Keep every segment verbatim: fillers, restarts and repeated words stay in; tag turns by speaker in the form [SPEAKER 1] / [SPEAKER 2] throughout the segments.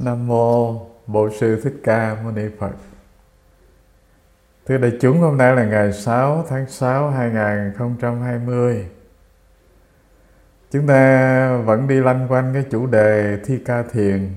[SPEAKER 1] Nam mô Bổn Sư Thích Ca Mâu Ni Phật. Thưa đại chúng, hôm nay là ngày sáu tháng sáu hai nghìn không trăm hai mươi. Chúng ta vẫn đi lanh quanh cái chủ đề Thi Ca Thiền.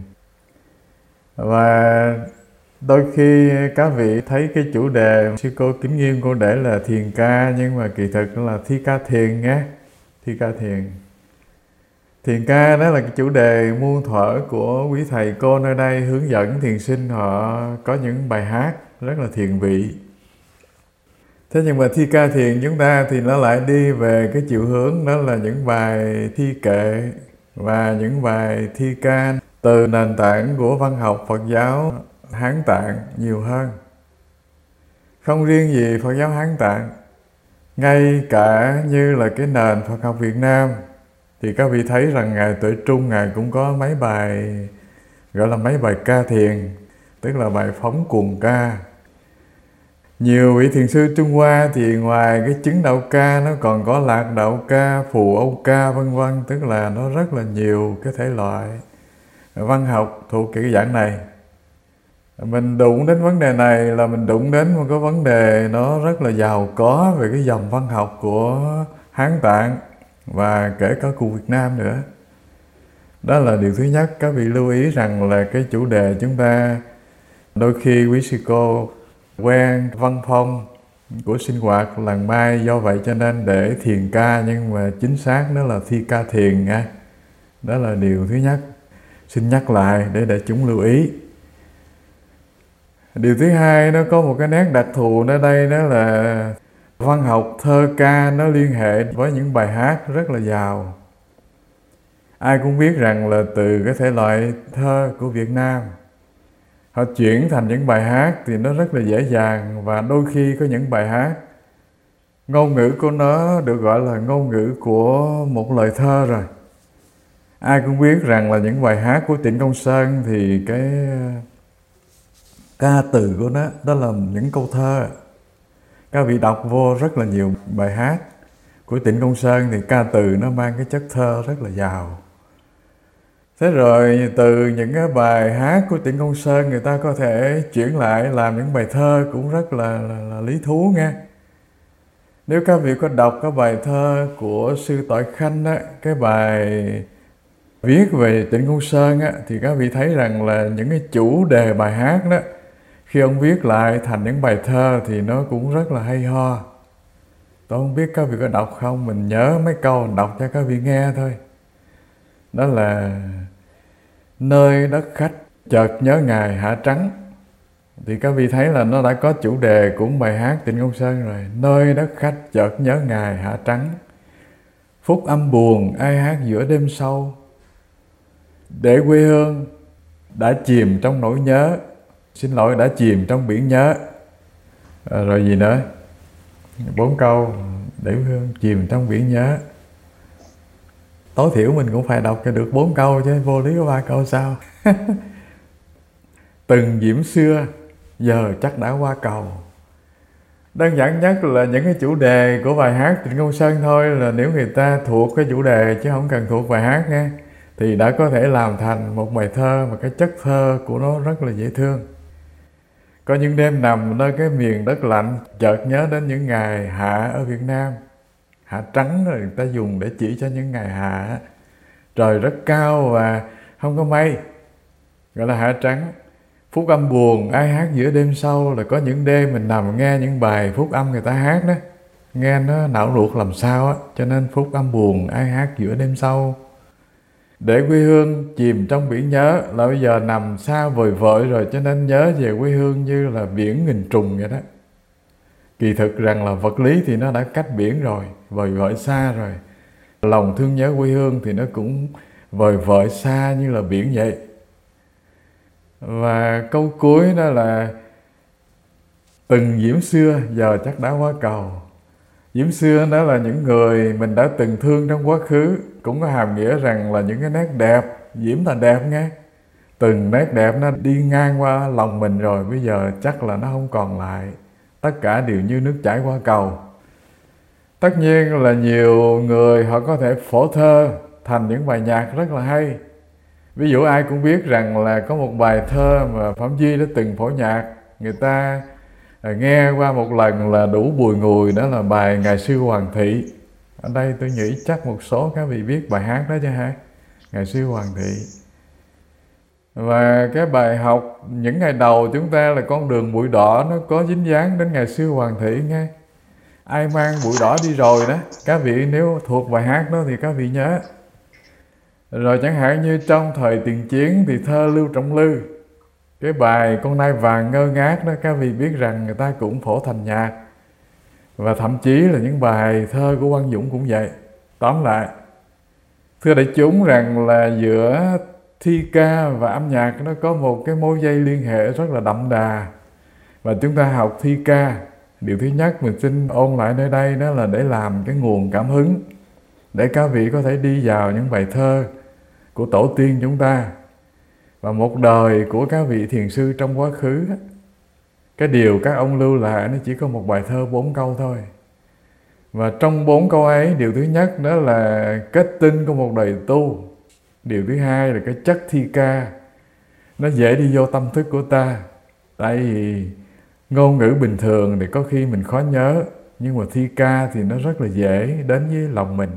[SPEAKER 1] Và đôi khi các vị thấy cái chủ đề sư cô Kính Nghiêm cô để là thiền ca, nhưng mà kỳ thực là Thi Ca Thiền nhé. Thi Ca Thiền. Thiền ca đó là cái chủ đề muôn thuở của quý thầy cô nơi đây hướng dẫn thiền sinh, họ có những bài hát rất là thiền vị. Thế nhưng mà thi ca thiền chúng ta thì nó lại đi về cái chiều hướng đó là những bài thi kệ và những bài thi ca từ nền tảng của văn học Phật giáo Hán Tạng nhiều hơn. Không riêng gì Phật giáo Hán Tạng, ngay cả như là cái nền Phật học Việt Nam thì các vị thấy rằng Ngài Tuệ Trung Ngài cũng có mấy bài gọi là mấy bài ca thiền, tức là bài phóng cuồng ca. Nhiều vị thiền sư Trung Hoa thì ngoài cái chứng đạo ca nó còn có lạc đạo ca, phù âu ca vân vân, tức là nó rất là nhiều cái thể loại văn học thuộc cái dạng này. Mình đụng đến vấn đề này là mình đụng đến một cái vấn đề nó rất là giàu có về cái dòng văn học của Hán Tạng và kể cả của Việt Nam nữa. Đó là điều thứ nhất. Các vị lưu ý rằng là cái chủ đề chúng ta đôi khi quý sư cô quen văn phong của sinh hoạt làng Mai, do vậy cho nên để thiền ca, nhưng mà chính xác nó là thi ca thiền nha. Đó là điều thứ nhất, xin nhắc lại để đại chúng lưu ý. Điều thứ hai, nó có một cái nét đặc thù ở đây, đó là văn học thơ ca nó liên hệ với những bài hát rất là giàu. Ai cũng biết rằng là từ cái thể loại thơ của Việt Nam, họ chuyển thành những bài hát thì nó rất là dễ dàng. Và đôi khi có những bài hát ngôn ngữ của nó được gọi là ngôn ngữ của một lời thơ rồi. Ai cũng biết rằng là những bài hát của Trịnh Công Sơn thì cái ca từ của nó đó là những câu thơ. Các vị đọc vô rất là nhiều bài hát của Trịnh Công Sơn thì ca từ nó mang cái chất thơ rất là giàu. Thế rồi từ những cái bài hát của Trịnh Công Sơn người ta có thể chuyển lại làm những bài thơ cũng rất là, là, là lý thú nghe. Nếu các vị có đọc cái bài thơ của sư Toại Khanh á, cái bài viết về Trịnh Công Sơn á, thì các vị thấy rằng là những cái chủ đề bài hát đó, khi ông viết lại thành những bài thơ thì nó cũng rất là hay ho. Tôi không biết các vị có đọc không, mình nhớ mấy câu đọc cho các vị nghe thôi. Đó là nơi đất khách chợt nhớ Ngài Hạ Trắng. Thì các vị thấy là nó đã có chủ đề của bài hát Trịnh Công Sơn rồi. Nơi đất khách chợt nhớ Ngài Hạ Trắng, phúc âm buồn ai hát giữa đêm sâu, để quê hương đã chìm trong nỗi nhớ. Xin lỗi, đã chìm trong biển nhớ. À, rồi gì nữa? Bốn câu, để quê hương chìm trong biển nhớ. Tối thiểu mình cũng phải đọc cho được bốn câu chứ, vô lý có ba câu sao? Từng diễm xưa, giờ chắc đã qua cầu. Đơn giản nhất là những cái chủ đề của bài hát Trịnh Công Sơn thôi, là nếu người ta thuộc cái chủ đề chứ không cần thuộc bài hát nghe, thì đã có thể làm thành một bài thơ mà cái chất thơ của nó rất là dễ thương. Có những đêm nằm nơi cái miền đất lạnh, chợt nhớ đến những ngày hạ ở Việt Nam. Hạ trắng rồi người ta dùng để chỉ cho những ngày hạ. Trời rất cao và không có mây, gọi là hạ trắng. Phúc âm buồn ai hát giữa đêm sâu, là có những đêm mình nằm nghe những bài phúc âm người ta hát đó, nghe nó não ruột làm sao á, cho nên phúc âm buồn ai hát giữa đêm sâu. Để quê hương chìm trong biển nhớ, là bây giờ nằm xa vời vợi rồi, cho nên nhớ về quê hương như là biển nghìn trùng vậy đó. Kỳ thực rằng là vật lý thì nó đã cách biển rồi, vời vợi xa rồi. Lòng thương nhớ quê hương thì nó cũng vời vợi xa như là biển vậy. Và câu cuối đó là từng diễm xưa, giờ chắc đã qua cầu. Diễm xưa đó là những người mình đã từng thương trong quá khứ, cũng có hàm nghĩa rằng là những cái nét đẹp, diễm là đẹp nghe. Từng nét đẹp nó đi ngang qua lòng mình rồi, bây giờ chắc là nó không còn lại. Tất cả đều như nước chảy qua cầu. Tất nhiên là nhiều người họ có thể phổ thơ thành những bài nhạc rất là hay. Ví dụ ai cũng biết rằng là có một bài thơ mà Phạm Duy đã từng phổ nhạc, người ta nghe qua một lần là đủ bùi ngùi, đó là bài Ngài Sư Hoàng Thị. Ở đây tôi nghĩ chắc một số các vị biết bài hát đó chứ hả? Ngài Sư Hoàng Thị. Và cái bài học những ngày đầu chúng ta là con đường bụi đỏ, nó có dính dáng đến Ngài Sư Hoàng Thị nghe. Ai mang bụi đỏ đi rồi đó, các vị nếu thuộc bài hát đó thì các vị nhớ. Rồi chẳng hạn như trong thời tiền chiến thì thơ Lưu Trọng Lư, cái bài Con Nai Vàng Ngơ Ngác đó, các vị biết rằng người ta cũng phổ thành nhạc. Và thậm chí là những bài thơ của Quang Dũng cũng vậy. Tóm lại, thưa đại chúng rằng là giữa thi ca và âm nhạc nó có một cái mối dây liên hệ rất là đậm đà. Và chúng ta học thi ca, điều thứ nhất mình xin ôn lại nơi đây đó là để làm cái nguồn cảm hứng, để các vị có thể đi vào những bài thơ của tổ tiên chúng ta. Và một đời của các vị thiền sư trong quá khứ, cái điều các ông lưu lại nó chỉ có một bài thơ bốn câu thôi. Và trong bốn câu ấy, điều thứ nhất đó là kết tinh của một đời tu. Điều thứ hai là cái chất thi ca, nó dễ đi vô tâm thức của ta. Tại vì ngôn ngữ bình thường thì có khi mình khó nhớ, nhưng mà thi ca thì nó rất là dễ đến với lòng mình.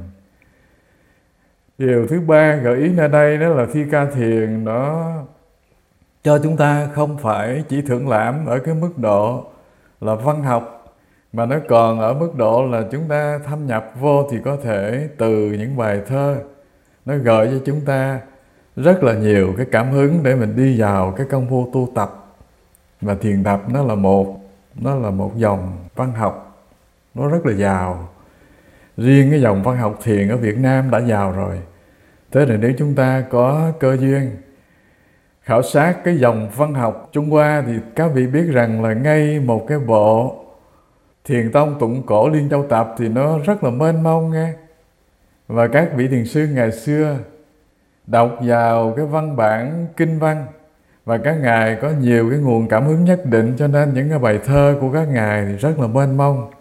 [SPEAKER 1] Điều thứ ba gợi ý ở đây đó là thi ca thiền nó cho chúng ta không phải chỉ thưởng lãm ở cái mức độ là văn học, mà nó còn ở mức độ là chúng ta thâm nhập vô thì có thể từ những bài thơ nó gợi cho chúng ta rất là nhiều cái cảm hứng để mình đi vào cái công phu tu tập. Và thiền tập nó là một nó là một dòng văn học, nó rất là giàu. Riêng cái dòng văn học thiền ở Việt Nam đã giàu rồi. Thế nên nếu chúng ta có cơ duyên khảo sát cái dòng văn học Trung Hoa thì các vị biết rằng là ngay một cái bộ Thiền Tông Tụng Cổ Liên Châu Tập thì nó rất là mênh mông nghe. Và các vị thiền sư ngày xưa đọc vào cái văn bản kinh văn, và các ngài có nhiều cái nguồn cảm hứng nhất định, cho nên những cái bài thơ của các ngài thì rất là mênh mông.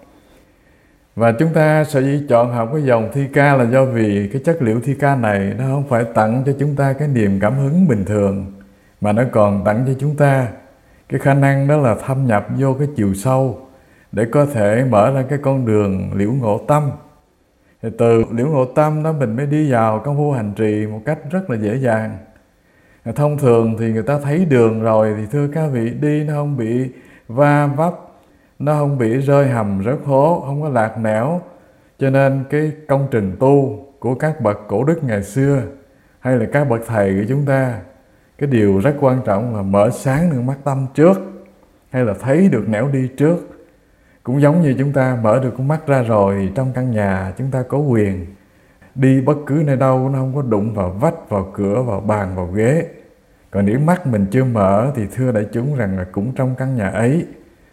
[SPEAKER 1] Và chúng ta sẽ chỉ chọn học cái dòng thi ca là do vì cái chất liệu thi ca này nó không phải tặng cho chúng ta cái niềm cảm hứng bình thường, mà nó còn tặng cho chúng ta cái khả năng đó là thâm nhập vô cái chiều sâu để có thể mở ra cái con đường liễu ngộ tâm. Thì từ liễu ngộ tâm đó mình mới đi vào công phu hành trì một cách rất là dễ dàng. Thông thường thì người ta thấy đường rồi thì thưa các vị, đi nó không bị va vấp, nó không bị rơi hầm rớt hố, không có lạc nẻo. Cho nên cái công trình tu của các bậc cổ đức ngày xưa hay là các bậc thầy của chúng ta, cái điều rất quan trọng là mở sáng được mắt tâm trước, hay là thấy được nẻo đi trước. Cũng giống như chúng ta mở được con mắt ra rồi, trong căn nhà chúng ta có quyền đi bất cứ nơi đâu, nó không có đụng vào vách, vào cửa, vào bàn, vào ghế. Còn nếu mắt mình chưa mở thì thưa đại chúng rằng là cũng trong căn nhà ấy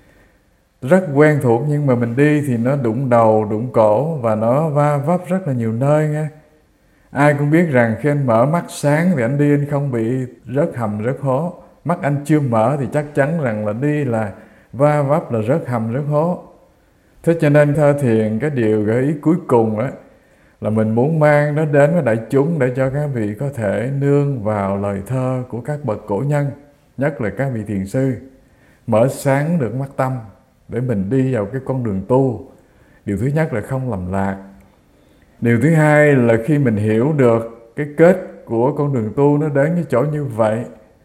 [SPEAKER 1] rất quen thuộc, nhưng mà mình đi thì nó đụng đầu, đụng cổ và nó va vấp rất là nhiều nơi nghe. Ai cũng biết rằng khi anh mở mắt sáng thì anh đi anh không bị rớt hầm rớt hố. Mắt anh chưa mở thì chắc chắn rằng là đi là va vấp, là rớt hầm rớt hố. Thế cho nên thơ thiền, cái điều gợi ý cuối cùng đó là mình muốn mang nó đến với đại chúng để cho các vị có thể nương vào lời thơ của các bậc cổ nhân, nhất là các vị thiền sư, mở sáng được mắt tâm để mình đi vào cái con đường tu. Điều thứ nhất là không lầm lạc. Điều thứ hai là khi mình hiểu được cái kết của con đường tu nó đến cái chỗ như vậy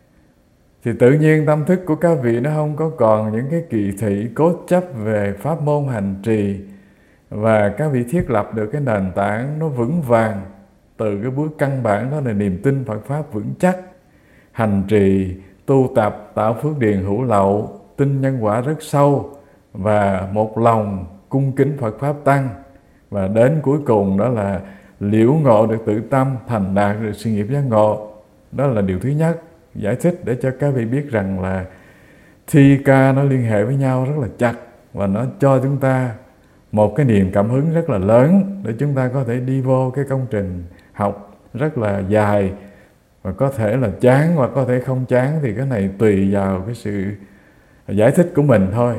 [SPEAKER 1] thì tự nhiên tâm thức của các vị nó không có còn những cái kỳ thị cố chấp về pháp môn hành trì, và các vị thiết lập được cái nền tảng nó vững vàng. Từ cái bước căn bản đó là niềm tin Phật Pháp vững chắc, hành trì, tu tập, tạo phước điền hữu lậu, tin nhân quả rất sâu, và một lòng cung kính Phật Pháp Tăng. Và đến cuối cùng đó là liễu ngộ được tự tâm, thành đạt được sự nghiệp giác ngộ. Đó là điều thứ nhất, giải thích để cho các vị biết rằng là thi ca nó liên hệ với nhau rất là chặt, và nó cho chúng ta một cái niềm cảm hứng rất là lớn để chúng ta có thể đi vô cái công trình học rất là dài, và có thể là chán hoặc có thể không chán, thì cái này tùy vào cái sự giải thích của mình thôi.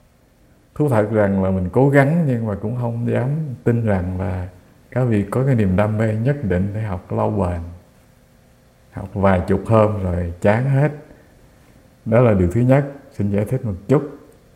[SPEAKER 1] Thú thật rằng là mình cố gắng nhưng mà cũng không dám tin rằng là các vị có cái niềm đam mê nhất định để học lâu bền. học vài chục hôm rồi chán hết. Đó là điều thứ nhất, xin giải thích một chút.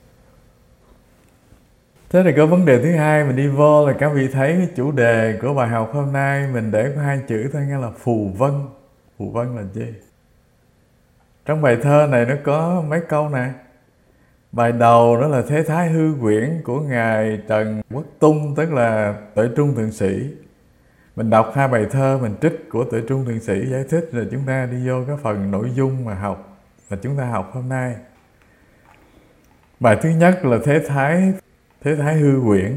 [SPEAKER 1] Thế thì có vấn đề thứ hai, mình đi vô là các vị thấy cái chủ đề của bài học hôm nay mình để có hai chữ thôi, nghe là phù vân. Phù vân là gì? Trong bài thơ này nó có mấy câu nè. Bài đầu đó là Thế Thái Hư Quyển của Ngài Trần Quốc Tung, tức là Tuệ Trung Thượng Sĩ. Mình đọc hai bài thơ mình trích của Tuệ Trung Thượng Sĩ giải thích, rồi chúng ta đi vô cái phần nội dung mà học, mà chúng ta học hôm nay. Bài thứ nhất là Thế Thái Thế Thái Hư Quyển.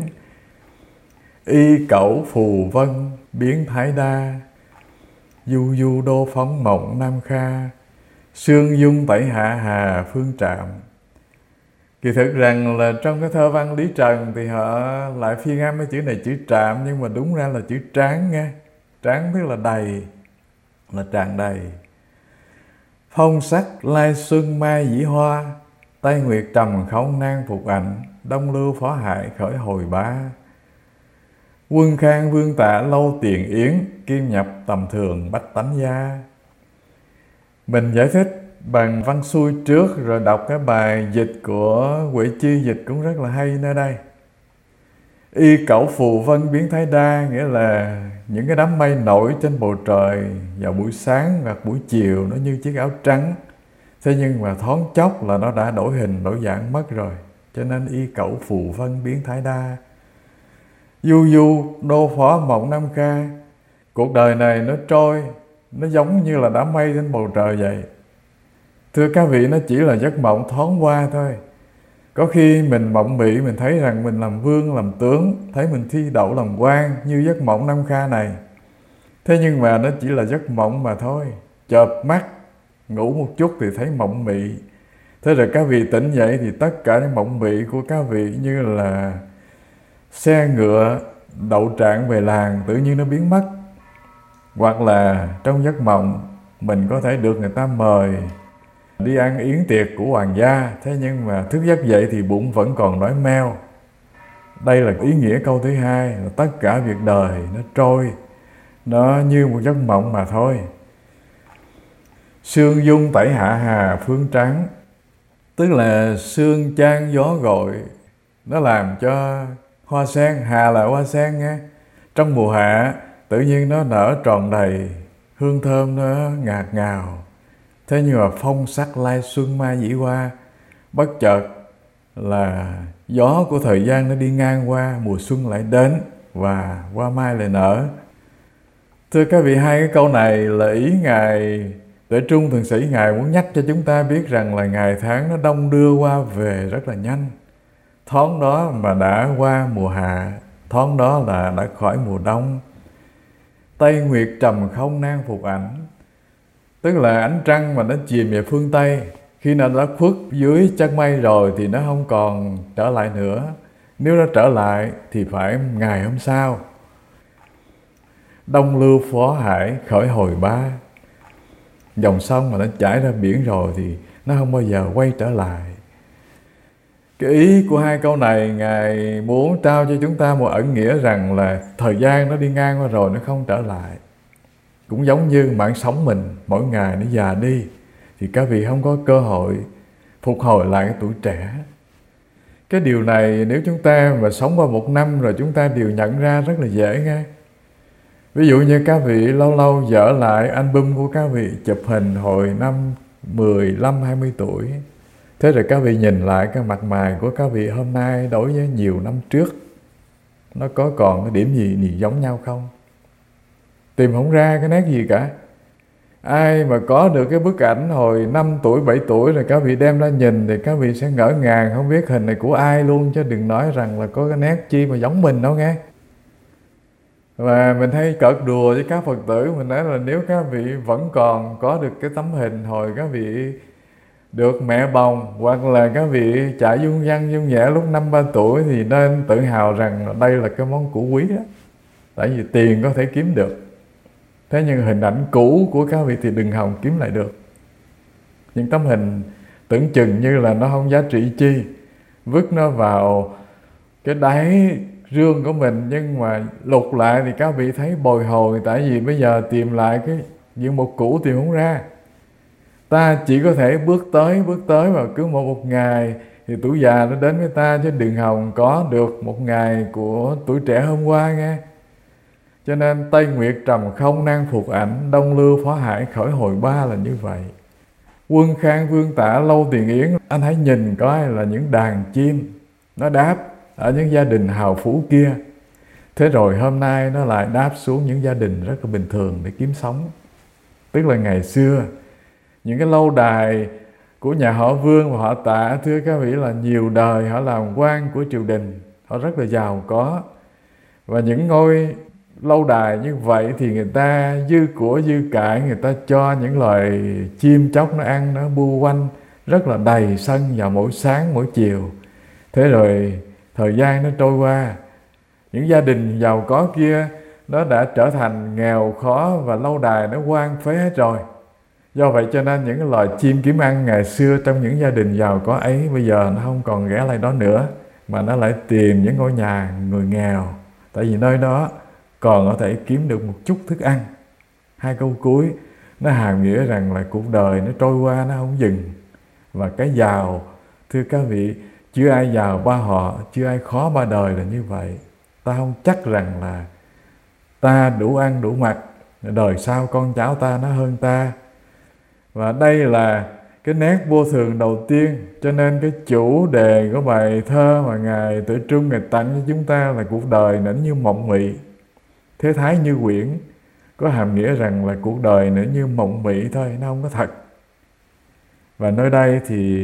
[SPEAKER 1] Y cẩu phù vân biến thái đa, du du đô phóng mộng nam kha, sương dung tẩy hạ hà phương trạm. Kỳ thực rằng là trong cái thơ văn Lý Trần thì họ lại phiên âm cái chữ này chữ trạm, nhưng mà đúng ra là chữ tráng nghe. Tráng tức là đầy, là tràn đầy. Phong sắc lai xuân mai dĩ hoa, Tây nguyệt trầm không nan phục ảnh, Đông lưu phó hại khởi hồi bá. Quân khang vương tạ lâu tiền yến, Kim nhập tầm thường bách tánh gia. Mình giải thích bằng văn xuôi trước, rồi đọc cái bài dịch của Huệ Chi dịch cũng rất là hay nơi đây. Y cẩu phù vân biến thái đa, nghĩa là những cái đám mây nổi trên bầu trời vào buổi sáng hoặc buổi chiều nó như chiếc áo trắng. Thế nhưng mà thoáng chốc là nó đã đổi hình, đổi dạng mất rồi. Cho nên y cẩu phù vân biến thái đa. Du du đô phó mộng nam ca. Cuộc đời này nó trôi, nó giống như là đám mây trên bầu trời vậy. Thưa các vị, nó chỉ là giấc mộng thoáng qua thôi. Có khi mình mộng mị, mình thấy rằng mình làm vương, làm tướng, thấy mình thi đậu làm quan như giấc mộng Nam Kha này. Thế nhưng mà nó chỉ là giấc mộng mà thôi. Chợp mắt, ngủ một chút thì thấy mộng mị. Thế rồi các vị tỉnh dậy thì tất cả những mộng mị của các vị như là xe ngựa đậu trạng về làng tự nhiên nó biến mất. Hoặc là trong giấc mộng mình có thể được người ta mời đi ăn yến tiệc của hoàng gia, thế nhưng mà thức giấc dậy thì bụng vẫn còn đói meo. Đây là ý nghĩa câu thứ hai, là tất cả việc đời nó trôi, nó như một giấc mộng mà thôi. Sương dung tẩy hạ hà phương trắng, tức là sương chan gió gội, nó làm cho hoa sen, hà là hoa sen nghe, trong mùa hạ tự nhiên nó nở tròn đầy, hương thơm nó ngạt ngào. Thế nhưng mà phong sắc lai xuân mai dĩ hoa, bất chợt là gió của thời gian nó đi ngang qua, mùa xuân lại đến và hoa mai lại nở. Thưa các vị, hai cái câu này là ý Ngài Tuệ Trung Thượng Sĩ, Ngài muốn nhắc cho chúng ta biết rằng là ngày tháng nó đong đưa qua về rất là nhanh. Thoáng đó mà đã qua mùa hạ, thoáng đó là đã khỏi mùa đông. Tây nguyệt trầm không nan phục ảnh, tức là ánh trăng mà nó chìm về phương Tây, khi nào nó khuất dưới chân mây rồi thì nó không còn trở lại nữa. Nếu nó trở lại thì phải ngày hôm sau. Đông lưu phó hải khởi hồi bá, dòng sông mà nó chảy ra biển rồi thì nó không bao giờ quay trở lại. Cái ý của hai câu này, Ngài muốn trao cho chúng ta một ẩn nghĩa rằng là thời gian nó đi ngang qua rồi, nó không trở lại. Cũng giống như mạng sống mình, mỗi ngày nó già đi thì các vị không có cơ hội phục hồi lại cái tuổi trẻ. Cái điều này nếu chúng ta mà sống qua một năm rồi chúng ta đều nhận ra rất là dễ nghe. Ví dụ như các vị lâu lâu dở lại album của các vị chụp hình hồi năm mười lăm, hai mươi tuổi. Thế rồi các vị nhìn lại cái mặt mày của các vị hôm nay đối với nhiều năm trước, nó có còn cái điểm gì, gì giống nhau không? Tìm không ra cái nét gì cả. Ai mà có được cái bức ảnh hồi năm tuổi, bảy tuổi rồi các vị đem ra nhìn thì các vị sẽ ngỡ ngàng không biết hình này của ai luôn, chứ đừng nói rằng là có cái nét chi mà giống mình đâu nghe. Và mình hay cợt đùa với các Phật tử, mình nói là nếu các vị vẫn còn có được cái tấm hình hồi các vị được mẹ bồng, hoặc là các vị chạy dung dăng dung nhẹ lúc năm ba tuổi thì nên tự hào rằng đây là cái món củ quý đó. Tại vì tiền có thể kiếm được. Thế nhưng hình ảnh cũ của các vị thì đừng hòng kiếm lại được. Những tấm hình tưởng chừng như là nó không giá trị chi, vứt nó vào cái đáy rương của mình, nhưng mà lục lại thì các vị thấy bồi hồi. Tại vì bây giờ tìm lại cái nhưng một củ tìm không ra. Ta chỉ có thể bước tới bước tới và cứ một một ngày thì tuổi già nó đến với ta, chứ đừng hòng có được một ngày của tuổi trẻ hôm qua nghe. Cho nên Tây Nguyệt trầm không nan phục ảnh, Đông Lưu phó hải khởi hồi ba là như vậy. Quân Khang Vương Tả Lâu Tiền Yến, anh hãy nhìn coi là những đàn chim nó đáp ở những gia đình hào phú kia. Thế rồi hôm nay nó lại đáp xuống những gia đình rất là bình thường để kiếm sống. Tức là ngày xưa những cái lâu đài của nhà họ Vương và họ Tạ, thưa các vị, là nhiều đời họ làm quan của triều đình, họ rất là giàu có. Và những ngôi lâu đài như vậy thì người ta dư của dư cải, người ta cho những loài chim chóc nó ăn, nó bu quanh rất là đầy sân vào mỗi sáng mỗi chiều. Thế rồi thời gian nó trôi qua, những gia đình giàu có kia nó đã trở thành nghèo khó và lâu đài nó hoang phế hết rồi. Do vậy cho nên những cái loài chim kiếm ăn ngày xưa trong những gia đình giàu có ấy bây giờ nó không còn ghé lại đó nữa, mà nó lại tìm những ngôi nhà người nghèo, tại vì nơi đó còn có thể kiếm được một chút thức ăn. Hai câu cuối nó hàm nghĩa rằng là cuộc đời nó trôi qua nó không dừng. Và cái giàu, thưa các vị, chưa ai giàu ba họ, chưa ai khó ba đời là như vậy. Ta không chắc rằng là ta đủ ăn đủ mặc, đời sau con cháu ta nó hơn ta. Và đây là cái nét vô thường đầu tiên. Cho nên cái chủ đề của bài thơ mà Ngài Tuệ Trung Ngài tặng cho chúng ta là cuộc đời nó như mộng mị, thế thái như quyển, có hàm nghĩa rằng là cuộc đời nó như mộng mị thôi, nó không có thật. Và nơi đây thì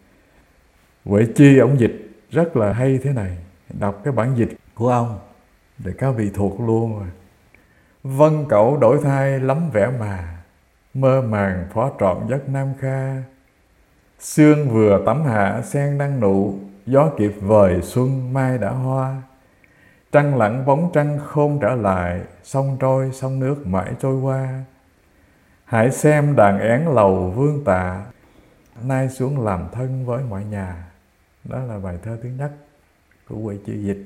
[SPEAKER 1] Huệ Chi ông dịch rất là hay thế này. Đọc cái bản dịch của ông để các vị thuộc luôn rồi. Vân cẩu đổi thay lắm vẻ mà, mơ màng phó trọn giấc nam kha. Sương vừa tắm hạ sen đang nụ, gió kịp vời xuân mai đã hoa. Trăng lặng bóng trăng khôn trở lại, sông trôi sông nước mãi trôi qua. Hãy xem đàn én lầu Vương Tạ, nay xuống làm thân với mọi nhà. Đó là bài thơ thứ nhất của Huệ Chi dịch.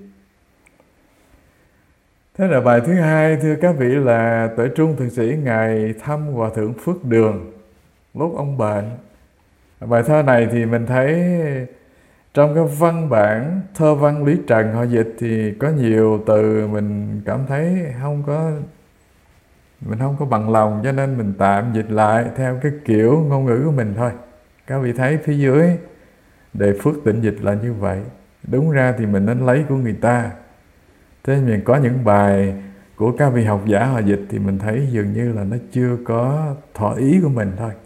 [SPEAKER 1] Thế là bài thứ hai, thưa các vị, là Tuệ Trung Thượng Sĩ Ngài thăm Hòa Thượng Phước Đường lúc ông bệnh. Bài thơ này thì mình thấy trong cái văn bản thơ văn Lý Trần họ dịch thì có nhiều từ mình cảm thấy không có mình không có bằng lòng, cho nên mình tạm dịch lại theo cái kiểu ngôn ngữ của mình thôi. Các vị thấy phía dưới đề Phước Tịnh dịch là như vậy. Đúng ra thì mình nên lấy của người ta. Thế nhưng có những bài của các vị học giả họ dịch thì mình thấy dường như là nó chưa có thọ ý của mình thôi.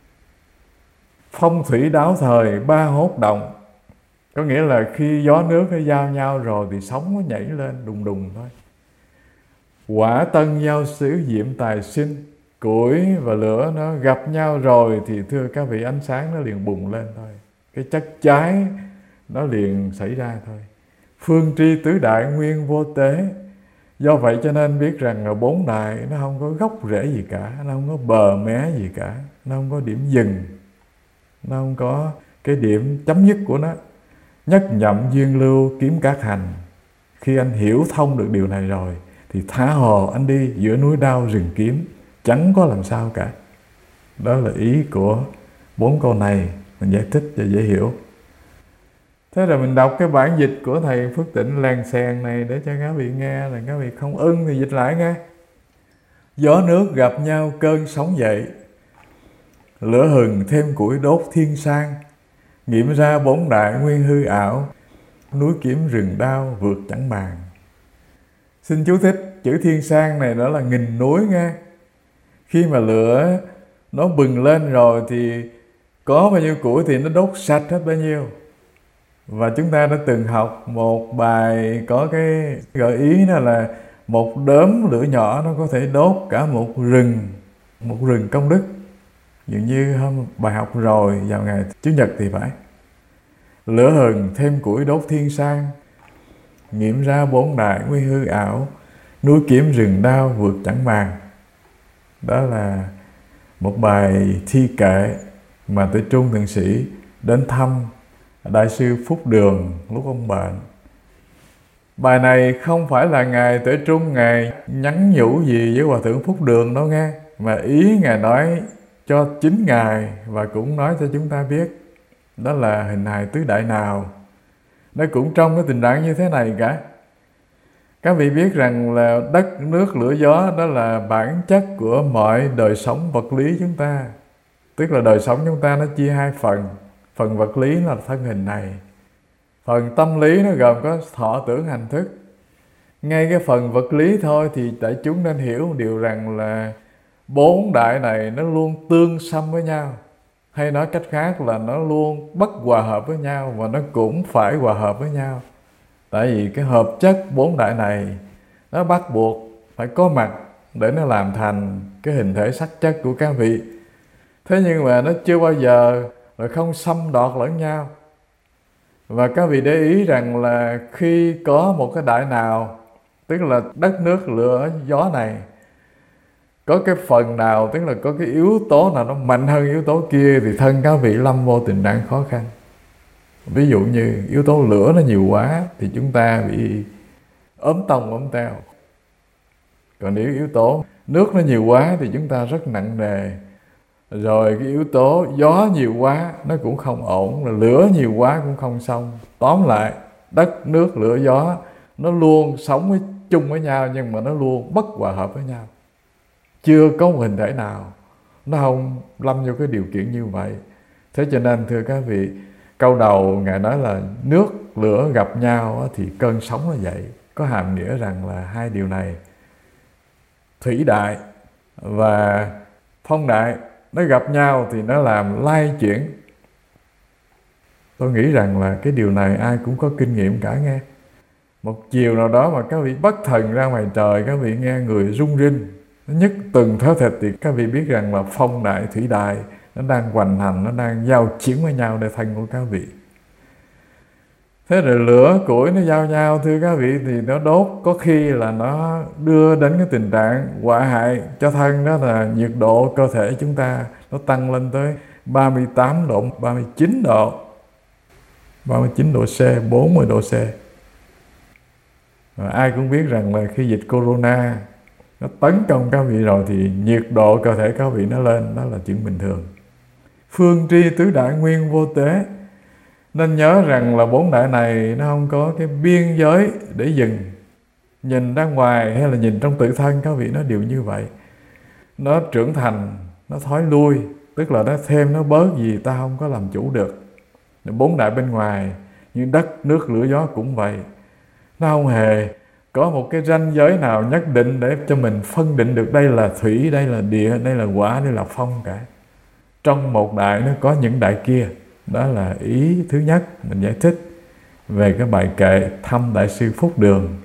[SPEAKER 1] Phong thủy đáo thời ba hốt động, có nghĩa là khi gió nước nó giao nhau rồi thì sóng nó nhảy lên đùng đùng thôi. Quả tân giao xứ diệm tài sinh, củi và lửa nó gặp nhau rồi thì thưa các vị ánh sáng nó liền bùng lên thôi. Cái chất cháy nó liền xảy ra thôi. Phương tri tứ đại nguyên vô tế. Do vậy cho nên biết rằng là bốn đại nó không có gốc rễ gì cả, nó không có bờ mé gì cả, nó không có điểm dừng, nó không có cái điểm chấm dứt của nó. Nhất nhậm duyên lưu kiếm các hành. Khi anh hiểu thông được điều này rồi thì thả hồ anh đi giữa núi đao rừng kiếm, chẳng có làm sao cả. Đó là ý của bốn câu này, mình giải thích cho dễ hiểu. Thế rồi mình đọc cái bản dịch của thầy Phước Tịnh làng xèn này để cho các vị nghe, là các vị không ưng thì dịch lại nghe. Gió nước gặp nhau cơn sóng dậy, lửa hừng thêm củi đốt thiên sang. Nghiệm ra bốn đại nguyên hư ảo, núi kiếm rừng đao vượt chẳng màng. Xin chú thích, chữ thiên sang này đó là nghìn núi nghe. Khi mà lửa nó bừng lên rồi thì có bao nhiêu củi thì nó đốt sạch hết bấy nhiêu. Và chúng ta đã từng học một bài có cái gợi ý đó là một đốm lửa nhỏ nó có thể đốt cả một rừng, một rừng công đức. Dường như hôm bài học rồi vào ngày Chủ nhật thì phải. Lửa hừng thêm củi đốt thiên sang, nghiệm ra bốn đại nguyên hư ảo, núi kiếm rừng đao vượt chẳng màng. Đó là một bài thi kệ mà Tuệ Trung Thượng Sĩ đến thăm Đại sư Phúc Đường lúc ông bệnh. Bài này không phải là Ngài Tuệ Trung Ngài nhắn nhủ gì với Hòa Thượng Phúc Đường đâu nghe. mà ý Ngài nói cho chính Ngài và cũng nói cho chúng ta biết, đó là hình hài tứ đại nào nó cũng trong cái tình trạng như thế này cả. Các vị biết rằng là đất, nước, lửa, gió đó là bản chất của mọi đời sống vật lý chúng ta. Tức là đời sống chúng ta nó chia hai phần. Phần vật lý là thân hình này, phần tâm lý nó gồm có thọ tưởng hành thức. Ngay cái phần vật lý thôi thì đại chúng nên hiểu một điều rằng là bốn đại này nó luôn tương xâm với nhau, hay nói cách khác là nó luôn bất hòa hợp với nhau, và nó cũng phải hòa hợp với nhau. Tại vì cái hợp chất bốn đại này nó bắt buộc phải có mặt để nó làm thành cái hình thể sắc chất của các vị. Thế nhưng mà nó chưa bao giờ là không xâm đọt lẫn nhau. Và các vị để ý rằng là khi có một cái đại nào, tức là đất, nước, lửa, gió này, có cái phần nào, tức là có cái yếu tố nào nó mạnh hơn yếu tố kia, thì thân các vị lâm vô tình trạng khó khăn. Ví dụ như yếu tố lửa nó nhiều quá thì chúng ta bị ốm tông ốm teo. Còn nếu yếu tố nước nó nhiều quá thì chúng ta rất nặng nề. Rồi cái yếu tố gió nhiều quá nó cũng không ổn, rồi lửa nhiều quá cũng không xong. Tóm lại, đất, nước, lửa, gió nó luôn sống với, chung với nhau, nhưng mà nó luôn bất hòa hợp với nhau. Chưa có một hình thể nào nó không lâm vô cái điều kiện như vậy. Thế cho nên thưa các vị, câu đầu Ngài nói là nước, lửa gặp nhau thì cơn sóng nó dậy. Có hàm nghĩa rằng là hai điều này, thủy đại và phong đại, nó gặp nhau thì nó làm lay chuyển. Tôi nghĩ rằng là cái điều này ai cũng có kinh nghiệm cả nghe. Một chiều nào đó mà các vị bất thần ra ngoài trời, các vị nghe người rung rinh, nó nhức từng thớ thịt, thì các vị biết rằng là phong đại, thủy đại nó đang hoành hành, nó đang giao chiến với nhau để thân của các vị. Thế rồi lửa, củi nó giao nhau thưa các vị, thì nó đốt có khi là nó đưa đến cái tình trạng họa hại cho thân, đó là nhiệt độ cơ thể chúng ta nó tăng lên tới ba mươi tám độ, ba mươi chín độ, ba mươi chín độ C, bốn mươi độ C. Và ai cũng biết rằng là khi dịch corona nó tấn công các vị rồi thì nhiệt độ cơ thể các vị nó lên, đó là chuyện bình thường. Phương tri tứ đại nguyên vô tế. Nên nhớ rằng là bốn đại này nó không có cái biên giới để dừng. Nhìn ra ngoài hay là nhìn trong tự thân các vị nó đều như vậy. Nó trưởng thành, nó thói lui, tức là nó thêm nó bớt gì ta không có làm chủ được. Bốn đại bên ngoài như đất, nước, lửa, gió cũng vậy. Nó không hề có một cái ranh giới nào nhất định để cho mình phân định được đây là thủy, đây là địa, đây là hỏa, đây là phong cả. Trong một đại nó có những đại kia. Đó là ý thứ nhất mình giải thích về cái bài kệ Thăm Đại sư Phúc Đường.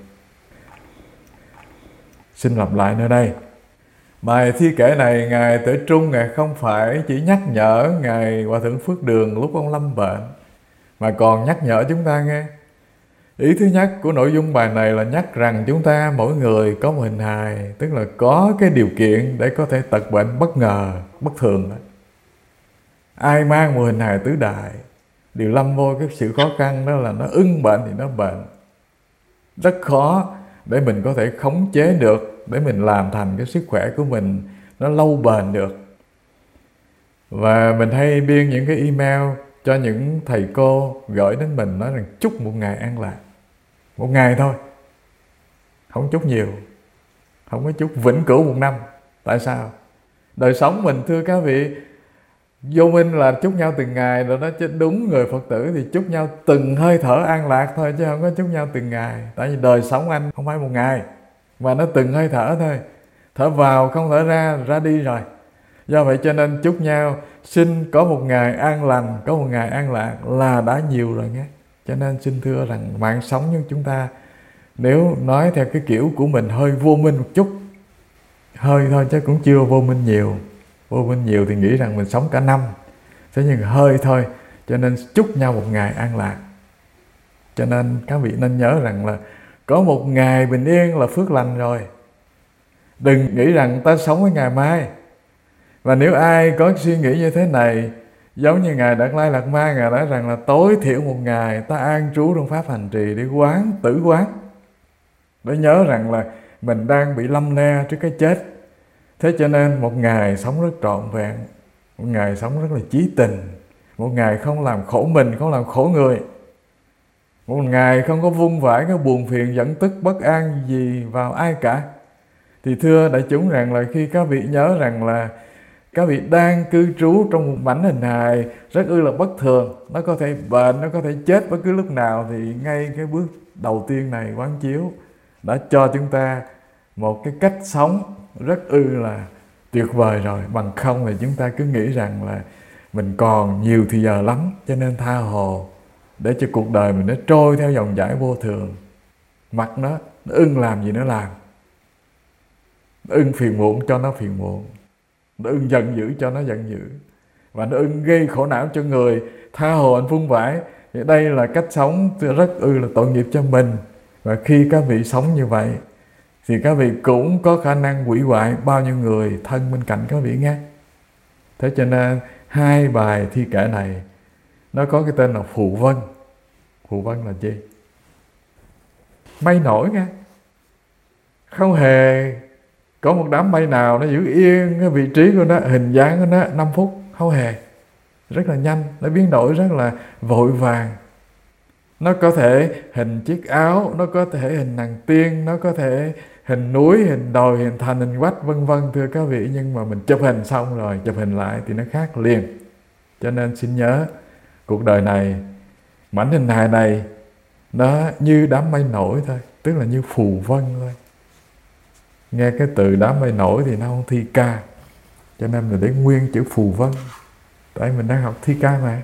[SPEAKER 1] Xin lặp lại nơi đây. Bài thi kệ này Ngài Tuệ Trung Ngài không phải chỉ nhắc nhở Ngài Hòa Thượng Phước Đường lúc ông lâm bệnh, mà còn nhắc nhở chúng ta nghe. Ý thứ nhất của nội dung bài này là nhắc rằng chúng ta mỗi người có một hình hài, tức là có cái điều kiện để có thể tật bệnh bất ngờ, bất thường đó. Ai mang một hình hài tứ đại đều lâm vô cái sự khó khăn, đó là nó ưng bệnh thì nó bệnh. Rất khó để mình có thể khống chế được, để mình làm thành cái sức khỏe của mình nó lâu bền được. Và mình hay biên những cái email cho những thầy cô gửi đến mình nói rằng chúc một ngày an lạc. Một ngày thôi, không chúc nhiều, không có chúc vĩnh cửu một năm. Tại sao? Đời sống mình thưa các vị, vô minh là chúc nhau từng ngày, rồi đó chứ đúng người Phật tử thì chúc nhau từng hơi thở an lạc thôi, chứ không có chúc nhau từng ngày. Tại vì đời sống anh không phải một ngày, mà nó từng hơi thở thôi. Thở vào không thở ra, ra đi rồi. Do vậy cho nên chúc nhau xin có một ngày an lành, có một ngày an lạc là đã nhiều rồi nghe. Cho nên xin thưa rằng mạng sống như chúng ta, nếu nói theo cái kiểu của mình hơi vô minh một chút, hơi thôi chứ cũng chưa vô minh nhiều. Vô minh nhiều thì nghĩ rằng mình sống cả năm. Thế nhưng hơi thôi, cho nên chúc nhau một ngày an lạc. Cho nên các vị nên nhớ rằng là có một ngày bình yên là phước lành rồi. Đừng nghĩ rằng ta sống với ngày mai. Và nếu ai có suy nghĩ như thế này, giống như Ngài Đạt Lai Lạt Ma, Ngài nói rằng là tối thiểu một ngày ta an trú trong pháp hành trì để quán, tử quán, để nhớ rằng là mình đang bị lâm le trước cái chết. Thế cho nên một ngày sống rất trọn vẹn, một ngày sống rất là chí tình, một ngày không làm khổ mình, không làm khổ người, một ngày không có vung vãi cái buồn phiền giận tức bất an gì vào ai cả. Thì thưa đại chúng rằng là khi các vị nhớ rằng là các vị đang cư trú trong một mảnh hình hài rất ư là bất thường, nó có thể bệnh, nó có thể chết bất cứ lúc nào, thì ngay cái bước đầu tiên này quán chiếu đã cho chúng ta một cái cách sống rất ư là tuyệt vời rồi. Bằng không thì chúng ta cứ nghĩ rằng là mình còn nhiều thì giờ lắm, cho nên tha hồ để cho cuộc đời mình nó trôi theo dòng chảy vô thường. Mặc nó, nó ưng làm gì nó làm, nó ưng phiền muộn cho nó phiền muộn, nó ưng giận dữ cho nó giận dữ, và nó ưng gây khổ não cho người, tha hồ anh vung vãi. Thì đây là cách sống rất ư là tội nghiệp cho mình. Và khi các vị sống như vậy thì các vị cũng có khả năng hủy hoại bao nhiêu người thân bên cạnh các vị nghe. Thế cho nên hai bài thi kệ này nó có cái tên là Phù Vân. Phù Vân là gì? Mây nổi nghe. Không hề có một đám mây nào nó giữ yên cái vị trí của nó, hình dáng của nó năm phút. Không hề. Rất là nhanh, nó biến đổi rất là vội vàng. Nó có thể hình chiếc áo, nó có thể hình nàng tiên, nó có thể hình núi, hình đồi, hình thành, hình quách, vân vân thưa các vị. Nhưng mà mình chụp hình xong rồi, chụp hình lại thì nó khác liền. Cho nên xin nhớ, cuộc đời này, mảnh hình hài này, nó như đám mây nổi thôi, tức là như phù vân thôi. Nghe cái từ đám mây nổi thì nó không thi ca, cho nên mình để nguyên chữ phù vân. Tại mình đang học thi ca mà.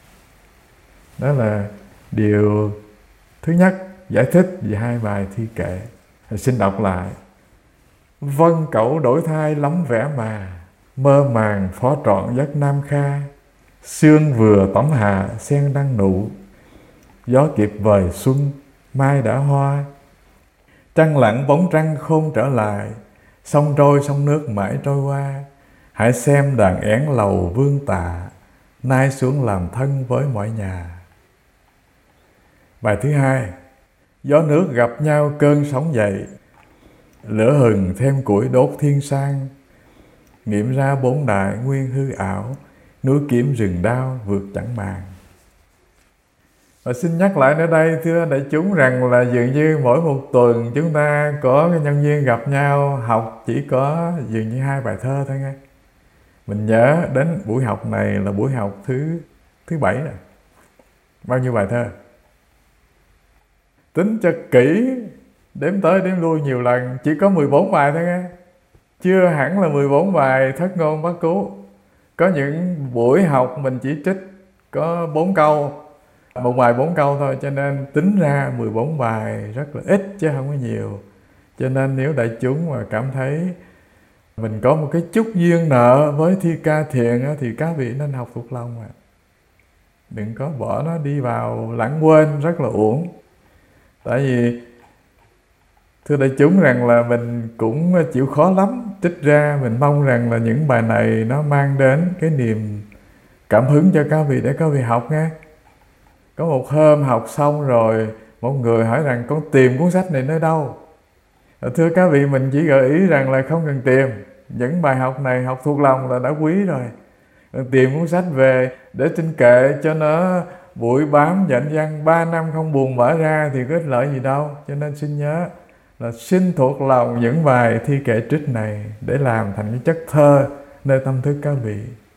[SPEAKER 1] Đó là điều thứ nhất giải thích về hai bài thi kệ. Xin đọc lại. Vân cẩu đổi thai lắm vẻ mà, mơ màng phó trọn giấc nam kha. Sương vừa tắm hạ sen đang nụ, gió kịp vời xuân mai đã hoa. Trăng lặng bóng trăng khôn trở lại, sông trôi sông nước mãi trôi qua. Hãy xem đàn én lầu vương tạ, nay xuống làm thân với mọi nhà. Bài thứ hai. Gió nước gặp nhau cơn sóng dậy, lửa hừng thêm củi đốt thiên sang. Nghiệm ra bốn đại nguyên hư ảo, núi kiếm rừng đao vượt chẳng màng. Và xin nhắc lại ở đây thưa đại chúng rằng là dường như mỗi một tuần chúng ta có cái nhân viên gặp nhau học chỉ có dường như hai bài thơ thôi nghe. Mình nhớ đến buổi học này là buổi học thứ thứ bảy rồi. Bao nhiêu bài thơ? Tính cho kỹ, đếm tới đếm lui nhiều lần, chỉ có mười bốn bài thôi nghe. Chưa hẳn là mười bốn bài thất ngôn bát cú. Có những buổi học mình chỉ trích có bốn câu, một bài bốn câu thôi, cho nên tính ra mười bốn bài rất là ít chứ không có nhiều. Cho nên nếu đại chúng mà cảm thấy mình có một cái chút duyên nợ với thi ca thiền thì các vị nên học thuộc lòng mà. Đừng có bỏ nó đi vào lãng quên, rất là uổng. Tại vì thưa đại chúng rằng là mình cũng chịu khó lắm trích ra. Mình mong rằng là những bài này nó mang đến cái niềm cảm hứng cho các vị để các vị học nghe. Có một hôm học xong rồi, một người hỏi rằng con tìm cuốn sách này nơi đâu? Thưa các vị, mình chỉ gợi ý rằng là không cần tìm. Những bài học này học thuộc lòng là đã quý rồi. Tìm cuốn sách về để trên kệ cho nó bụi bám dạnh văn, ba năm không buồn mở ra thì có ích lợi gì đâu. Cho nên xin nhớ là xin thuộc lòng những bài thi kệ trích này để làm thành cái chất thơ nơi tâm thức các vị.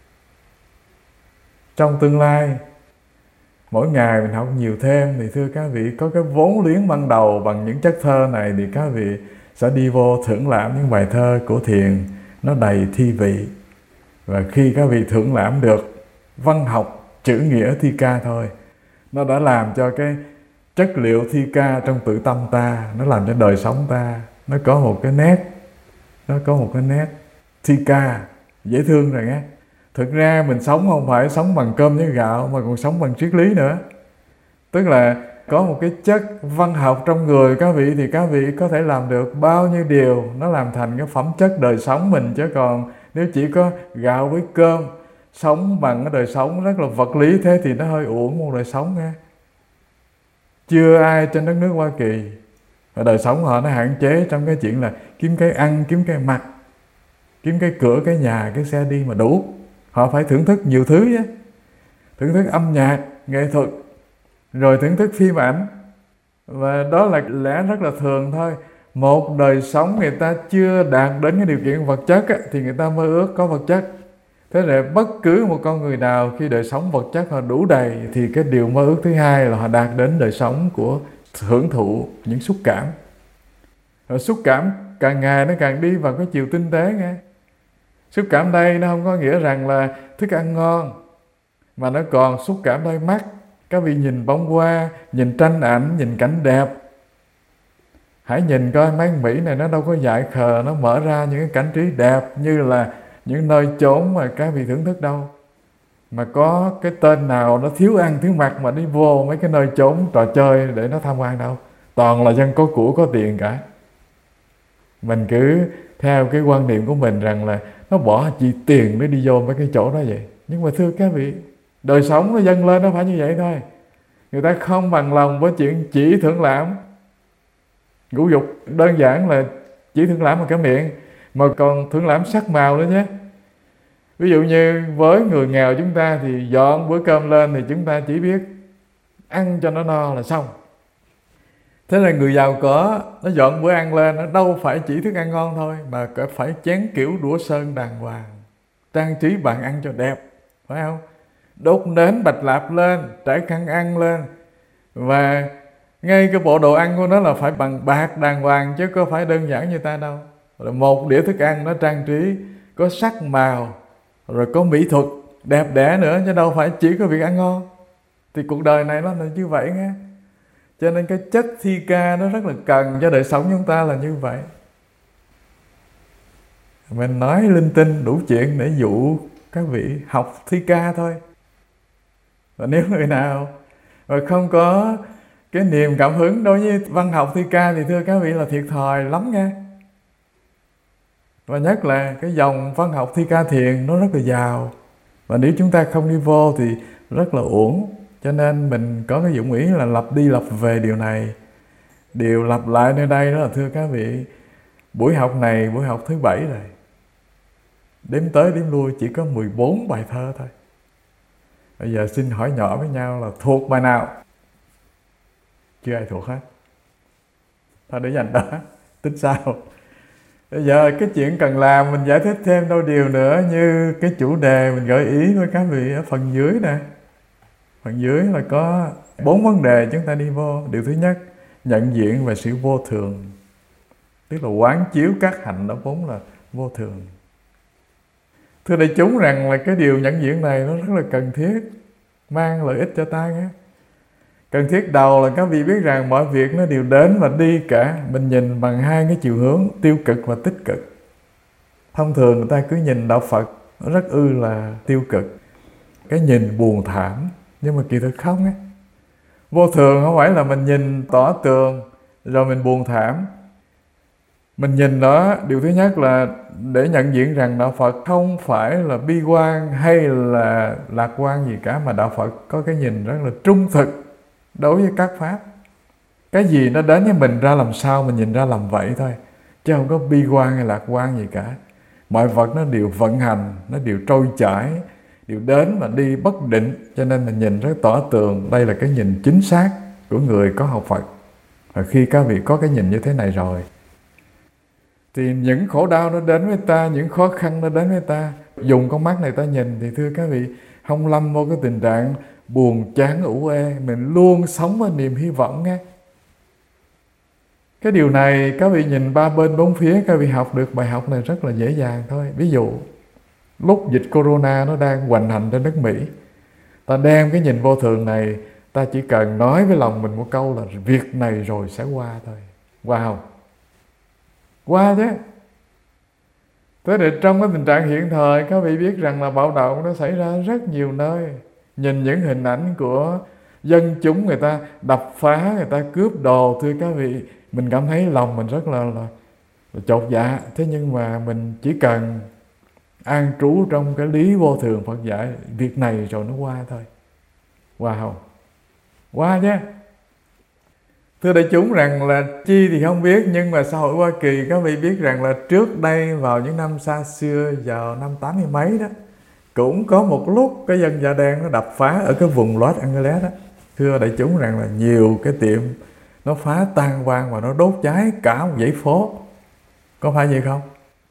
[SPEAKER 1] Trong tương lai, mỗi ngày mình học nhiều thêm thì thưa các vị, có cái vốn liếng ban đầu bằng những chất thơ này thì các vị sẽ đi vô thưởng lãm những bài thơ của thiền nó đầy thi vị. Và khi các vị thưởng lãm được văn học chữ nghĩa thi ca thôi, nó đã làm cho cái chất liệu thi ca trong tự tâm ta, nó làm cho đời sống ta nó có một cái nét, nó có một cái nét thi ca dễ thương rồi nghe. Thực ra mình sống không phải sống bằng cơm với gạo mà còn sống bằng triết lý nữa. Tức là có một cái chất văn học trong người các vị thì các vị có thể làm được bao nhiêu điều, nó làm thành cái phẩm chất đời sống mình. Chứ còn nếu chỉ có gạo với cơm, sống bằng cái đời sống rất là vật lý thế thì nó hơi uổng một đời sống nghe. Chưa ai trên đất nước Hoa Kỳ và đời sống họ nó hạn chế trong cái chuyện là kiếm cái ăn, kiếm cái mặc, kiếm cái cửa, cái nhà, cái xe đi mà đủ. Họ phải thưởng thức nhiều thứ chứ, thưởng thức âm nhạc, nghệ thuật, rồi thưởng thức phim ảnh. Và đó là lẽ rất là thường thôi. Một đời sống người ta chưa đạt đến cái điều kiện vật chất á, thì người ta mơ ước có vật chất. Thế là bất cứ một con người nào khi đời sống vật chất họ đủ đầy, thì cái điều mơ ước thứ hai là họ đạt đến đời sống của hưởng thụ những xúc cảm. Rồi xúc cảm càng ngày nó càng đi vào cái chiều tinh tế nghe. Xúc cảm đây nó không có nghĩa rằng là thức ăn ngon, mà nó còn xúc cảm đôi mắt. Các vị nhìn bông hoa, nhìn tranh ảnh, nhìn cảnh đẹp. Hãy nhìn coi mấy Mỹ này nó đâu có dại khờ, nó mở ra những cái cảnh trí đẹp như là những nơi chốn mà các vị thưởng thức đâu. Mà có cái tên nào nó thiếu ăn thiếu mặc mà đi vô mấy cái nơi chốn trò chơi để nó tham quan đâu. Toàn là dân có của có tiền cả. Mình cứ theo cái quan niệm của mình rằng là nó bỏ chỉ tiền để đi vô mấy cái chỗ đó vậy. Nhưng mà thưa các vị, đời sống nó dâng lên nó phải như vậy thôi. Người ta không bằng lòng với chuyện chỉ thưởng lãm ngũ dục, đơn giản là chỉ thưởng lãm bằng cái miệng, mà còn thưởng lãm sắc màu nữa nhé. Ví dụ như với người nghèo chúng ta thì dọn bữa cơm lên thì chúng ta chỉ biết ăn cho nó no là xong. Thế là người giàu có nó dọn bữa ăn lên, nó đâu phải chỉ thức ăn ngon thôi, mà phải chén kiểu đũa sơn đàng hoàng, trang trí bàn ăn cho đẹp, phải không? Đốt nến bạch lạp lên, trải khăn ăn lên, và ngay cái bộ đồ ăn của nó là phải bằng bạc đàng hoàng, chứ có phải đơn giản như ta đâu. Rồi một đĩa thức ăn nó trang trí có sắc màu, rồi có mỹ thuật đẹp đẽ nữa, chứ đâu phải chỉ có việc ăn ngon. Thì cuộc đời này nó là như vậy nghe. Cho nên cái chất thi ca nó rất là cần cho đời sống chúng ta là như vậy. Mình nói linh tinh đủ chuyện để dụ các vị học thi ca thôi. Và nếu người nào mà không có cái niềm cảm hứng đối với văn học thi ca thì thưa các vị là thiệt thòi lắm nha. Và nhất là cái dòng văn học thi ca thiền nó rất là giàu. Và nếu chúng ta không đi vô thì rất là uổng. Cho nên mình có cái dụng ý là lặp đi lặp về điều này. Điều lặp lại nơi đây đó là thưa các vị, buổi học này buổi học thứ bảy rồi. Đếm tới đếm lui chỉ có mười bốn bài thơ thôi. Bây giờ xin hỏi nhỏ với nhau là thuộc bài nào? Chưa ai thuộc hết. Thôi để dành đó, tính sao? Bây giờ cái chuyện cần làm mình giải thích thêm đôi điều nữa, như cái chủ đề mình gợi ý với các vị ở phần dưới nè. Phần dưới là có bốn vấn đề chúng ta đi vô. Điều thứ nhất, nhận diện về sự vô thường, tức là quán chiếu các hành đó vốn là vô thường. Thưa đại chúng rằng là cái điều nhận diện này nó rất là cần thiết, mang lợi ích cho ta nhé. Cần thiết đầu là các vị biết rằng mọi việc nó đều đến và đi cả. Mình nhìn bằng hai cái chiều hướng, tiêu cực và tích cực. Thông thường người ta cứ nhìn đạo Phật nó rất ư là tiêu cực, cái nhìn buồn thảm. Nhưng mà kỳ thực không ấy. Vô thường không phải là mình nhìn tỏ tường rồi mình buồn thảm. Mình nhìn đó, điều thứ nhất là để nhận diện rằng đạo Phật không phải là bi quan hay là lạc quan gì cả, mà đạo Phật có cái nhìn rất là trung thực đối với các pháp. Cái gì nó đến với mình ra làm sao mình nhìn ra làm vậy thôi, chứ không có bi quan hay lạc quan gì cả. Mọi vật nó đều vận hành, nó đều trôi chảy, đều đến và đi bất định. Cho nên mình nhìn rất tỏ tường. Đây là cái nhìn chính xác của người có học Phật. Và khi các vị có cái nhìn như thế này rồi thì những khổ đau nó đến với ta, những khó khăn nó đến với ta, dùng con mắt này ta nhìn thì thưa các vị, không lâm vô cái tình trạng buồn chán ủ ê. Mình luôn sống với niềm hy vọng nghe. Cái điều này các vị nhìn ba bên bốn phía, các vị học được bài học này rất là dễ dàng thôi. Ví dụ lúc dịch corona nó đang hoành hành trên nước Mỹ, ta đem cái nhìn vô thường này, ta chỉ cần nói với lòng mình một câu là việc này rồi sẽ qua thôi. Qua không? Qua chứ. Thế để trong cái tình trạng hiện thời, các vị biết rằng là bạo động nó xảy ra rất nhiều nơi. Nhìn những hình ảnh của dân chúng người ta đập phá, người ta cướp đồ, thưa các vị, mình cảm thấy lòng mình rất là, là, là chột dạ. Thế nhưng mà mình chỉ cần an trú trong cái lý vô thường Phật dạy, việc này rồi nó qua thôi. Qua không? Qua chứ. Thưa đại chúng, rằng là chi thì không biết, nhưng mà xã hội Hoa Kỳ các vị biết rằng là trước đây vào những năm xa xưa, vào năm tám mươi mấy đó, cũng có một lúc cái dân da đen nó đập phá ở cái vùng Los Angeles đó. Thưa đại chúng, rằng là nhiều cái tiệm nó phá tan hoang và nó đốt cháy cả một dãy phố. Có phải vậy không?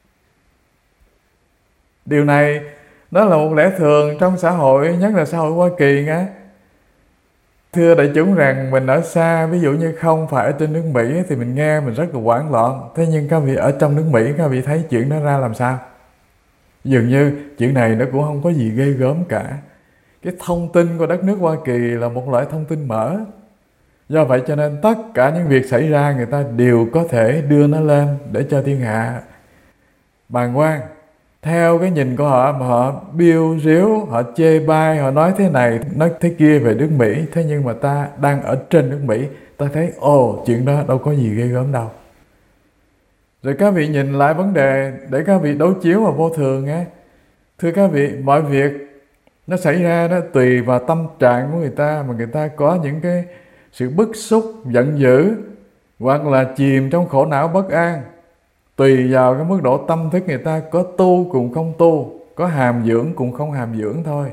[SPEAKER 1] Điều này đó là một lẽ thường trong xã hội, nhất là xã hội Hoa Kỳ nghe. Thưa đại chúng, rằng mình ở xa, ví dụ như không phải ở trên nước Mỹ thì mình nghe mình rất là hoảng loạn. Thế nhưng các vị ở trong nước Mỹ, các vị thấy chuyện đó ra làm sao? Dường như chuyện này nó cũng không có gì ghê gớm cả. Cái thông tin của đất nước Hoa Kỳ là một loại thông tin mở. Do vậy cho nên tất cả những việc xảy ra người ta đều có thể đưa nó lên để cho thiên hạ bàng quan. Theo cái nhìn của họ mà họ biêu riếu, họ chê bai, họ nói thế này, nói thế kia về nước Mỹ. Thế nhưng mà ta đang ở trên nước Mỹ, ta thấy ồ, chuyện đó đâu có gì ghê gớm đâu. Rồi các vị nhìn lại vấn đề để các vị đối chiếu và vô thường nghe. Thưa các vị, mọi việc nó xảy ra đó tùy vào tâm trạng của người ta, mà người ta có những cái sự bức xúc, giận dữ, hoặc là chìm trong khổ não bất an. Tùy vào cái mức độ tâm thức người ta, có tu cùng không tu, có hàm dưỡng cùng không hàm dưỡng thôi.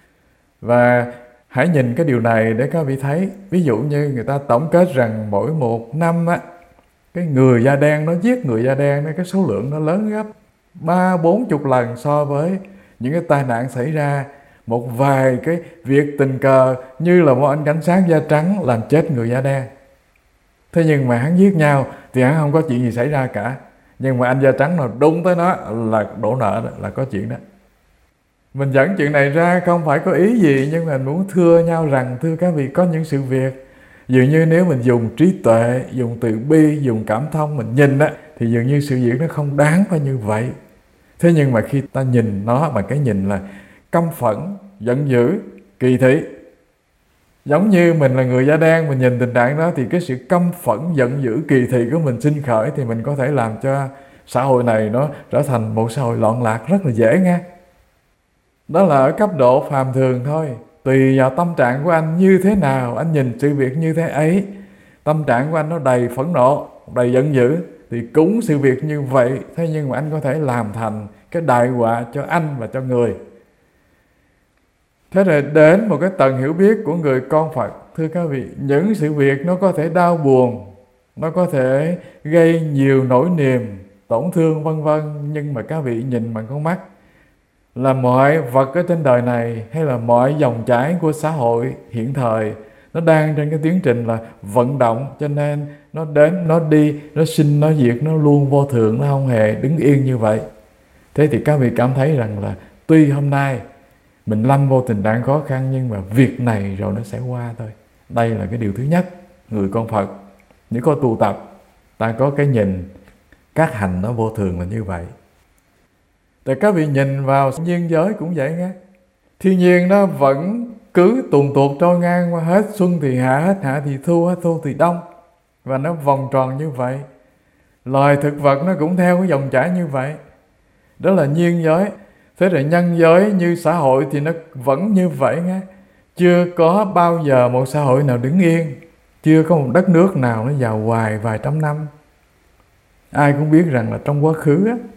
[SPEAKER 1] Và hãy nhìn cái điều này để các vị thấy. Ví dụ như người ta tổng kết rằng mỗi một năm á, cái người da đen nó giết người da đen đó, cái số lượng nó lớn gấp ba bốn chục lần so với những cái tai nạn xảy ra. Một vài cái việc tình cờ như là một anh cảnh sát da trắng làm chết người da đen. Thế nhưng mà hắn giết nhau thì hắn không có chuyện gì xảy ra cả. Nhưng mà anh da trắng nào đúng tới nó là đổ nợ đó, là có chuyện đó. Mình dẫn chuyện này ra không phải có ý gì, nhưng mà mình muốn thưa nhau rằng, thưa các vị, có những sự việc dường như nếu mình dùng trí tuệ, dùng từ bi, dùng cảm thông mình nhìn á, thì dường như sự việc nó không đáng phải như vậy. Thế nhưng mà khi ta nhìn nó bằng cái nhìn là căm phẫn, giận dữ, kỳ thị, giống như mình là người da đen, mình nhìn tình trạng đó thì cái sự căm phẫn, giận dữ, kỳ thị của mình sinh khởi, thì mình có thể làm cho xã hội này nó trở thành một xã hội loạn lạc rất là dễ nghe. Đó là ở cấp độ phàm thường thôi. Tùy vào tâm trạng của anh như thế nào, anh nhìn sự việc như thế ấy. Tâm trạng của anh nó đầy phẫn nộ, đầy giận dữ, thì cũng sự việc như vậy. Thế nhưng mà anh có thể làm thành cái đại họa cho anh và cho người. Thế rồi đến một cái tầng hiểu biết của người con Phật, thưa các vị, những sự việc nó có thể đau buồn, nó có thể gây nhiều nỗi niềm, tổn thương vân vân, nhưng mà các vị nhìn bằng con mắt là mọi vật ở trên đời này hay là mọi dòng chảy của xã hội hiện thời nó đang trên cái tiến trình là vận động, cho nên nó đến, nó đi, nó sinh, nó diệt, nó luôn vô thường, nó không hề đứng yên như vậy. Thế thì các vị cảm thấy rằng là tuy hôm nay mình lâm vô tình trạng khó khăn, nhưng mà việc này rồi nó sẽ qua thôi. Đây là cái điều thứ nhất. Người con Phật, những có tu tập, ta có cái nhìn các hành nó vô thường là như vậy. Để các vị nhìn vào nhiên giới cũng vậy nghe. Thiên nhiên nó vẫn cứ tuần tuột trôi ngang qua, hết xuân thì hạ, hết hạ thì thu, hết thu thì đông. Và nó vòng tròn như vậy. Loài thực vật nó cũng theo cái dòng chảy như vậy. Đó là nhiên giới. Thế rồi nhân giới như xã hội thì nó vẫn như vậy nghe. Chưa có bao giờ một xã hội nào đứng yên. Chưa có một đất nước nào nó giàu hoài vài trăm năm. Ai cũng biết rằng là trong quá khứ á,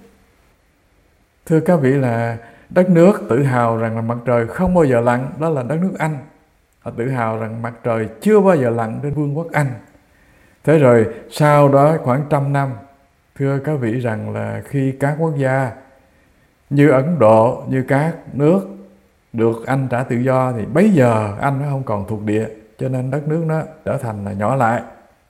[SPEAKER 1] thưa các vị, là đất nước tự hào rằng là mặt trời không bao giờ lặn, đó là đất nước Anh. Họ tự hào rằng mặt trời chưa bao giờ lặn trên vương quốc Anh. Thế rồi sau đó khoảng trăm năm, thưa các vị, rằng là khi các quốc gia như Ấn Độ, như các nước được Anh trả tự do, thì bấy giờ Anh nó không còn thuộc địa, cho nên đất nước nó trở thành là nhỏ lại.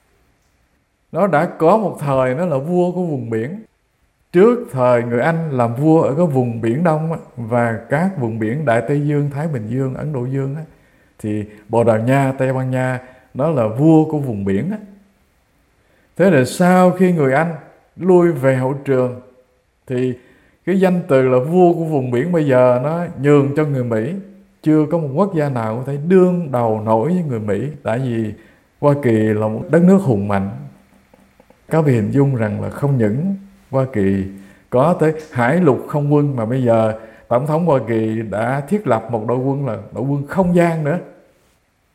[SPEAKER 1] Nó đã có một thời nó là vua của vùng biển. Trước thời người Anh làm vua ở cái vùng Biển Đông và các vùng biển Đại Tây Dương, Thái Bình Dương, Ấn Độ Dương, thì Bồ Đào Nha, Tây Ban Nha nó là vua của vùng biển. Thế là sau khi người Anh lui về hậu trường, thì cái danh từ là vua của vùng biển bây giờ nó nhường cho người Mỹ. Chưa có một quốc gia nào có thể đương đầu nổi với người Mỹ, tại vì Hoa Kỳ là một đất nước hùng mạnh. Các vị hình dung rằng là không những Hoa Kỳ có tới hải lục không quân, mà bây giờ Tổng thống Hoa Kỳ đã thiết lập một đội quân là đội quân không gian nữa.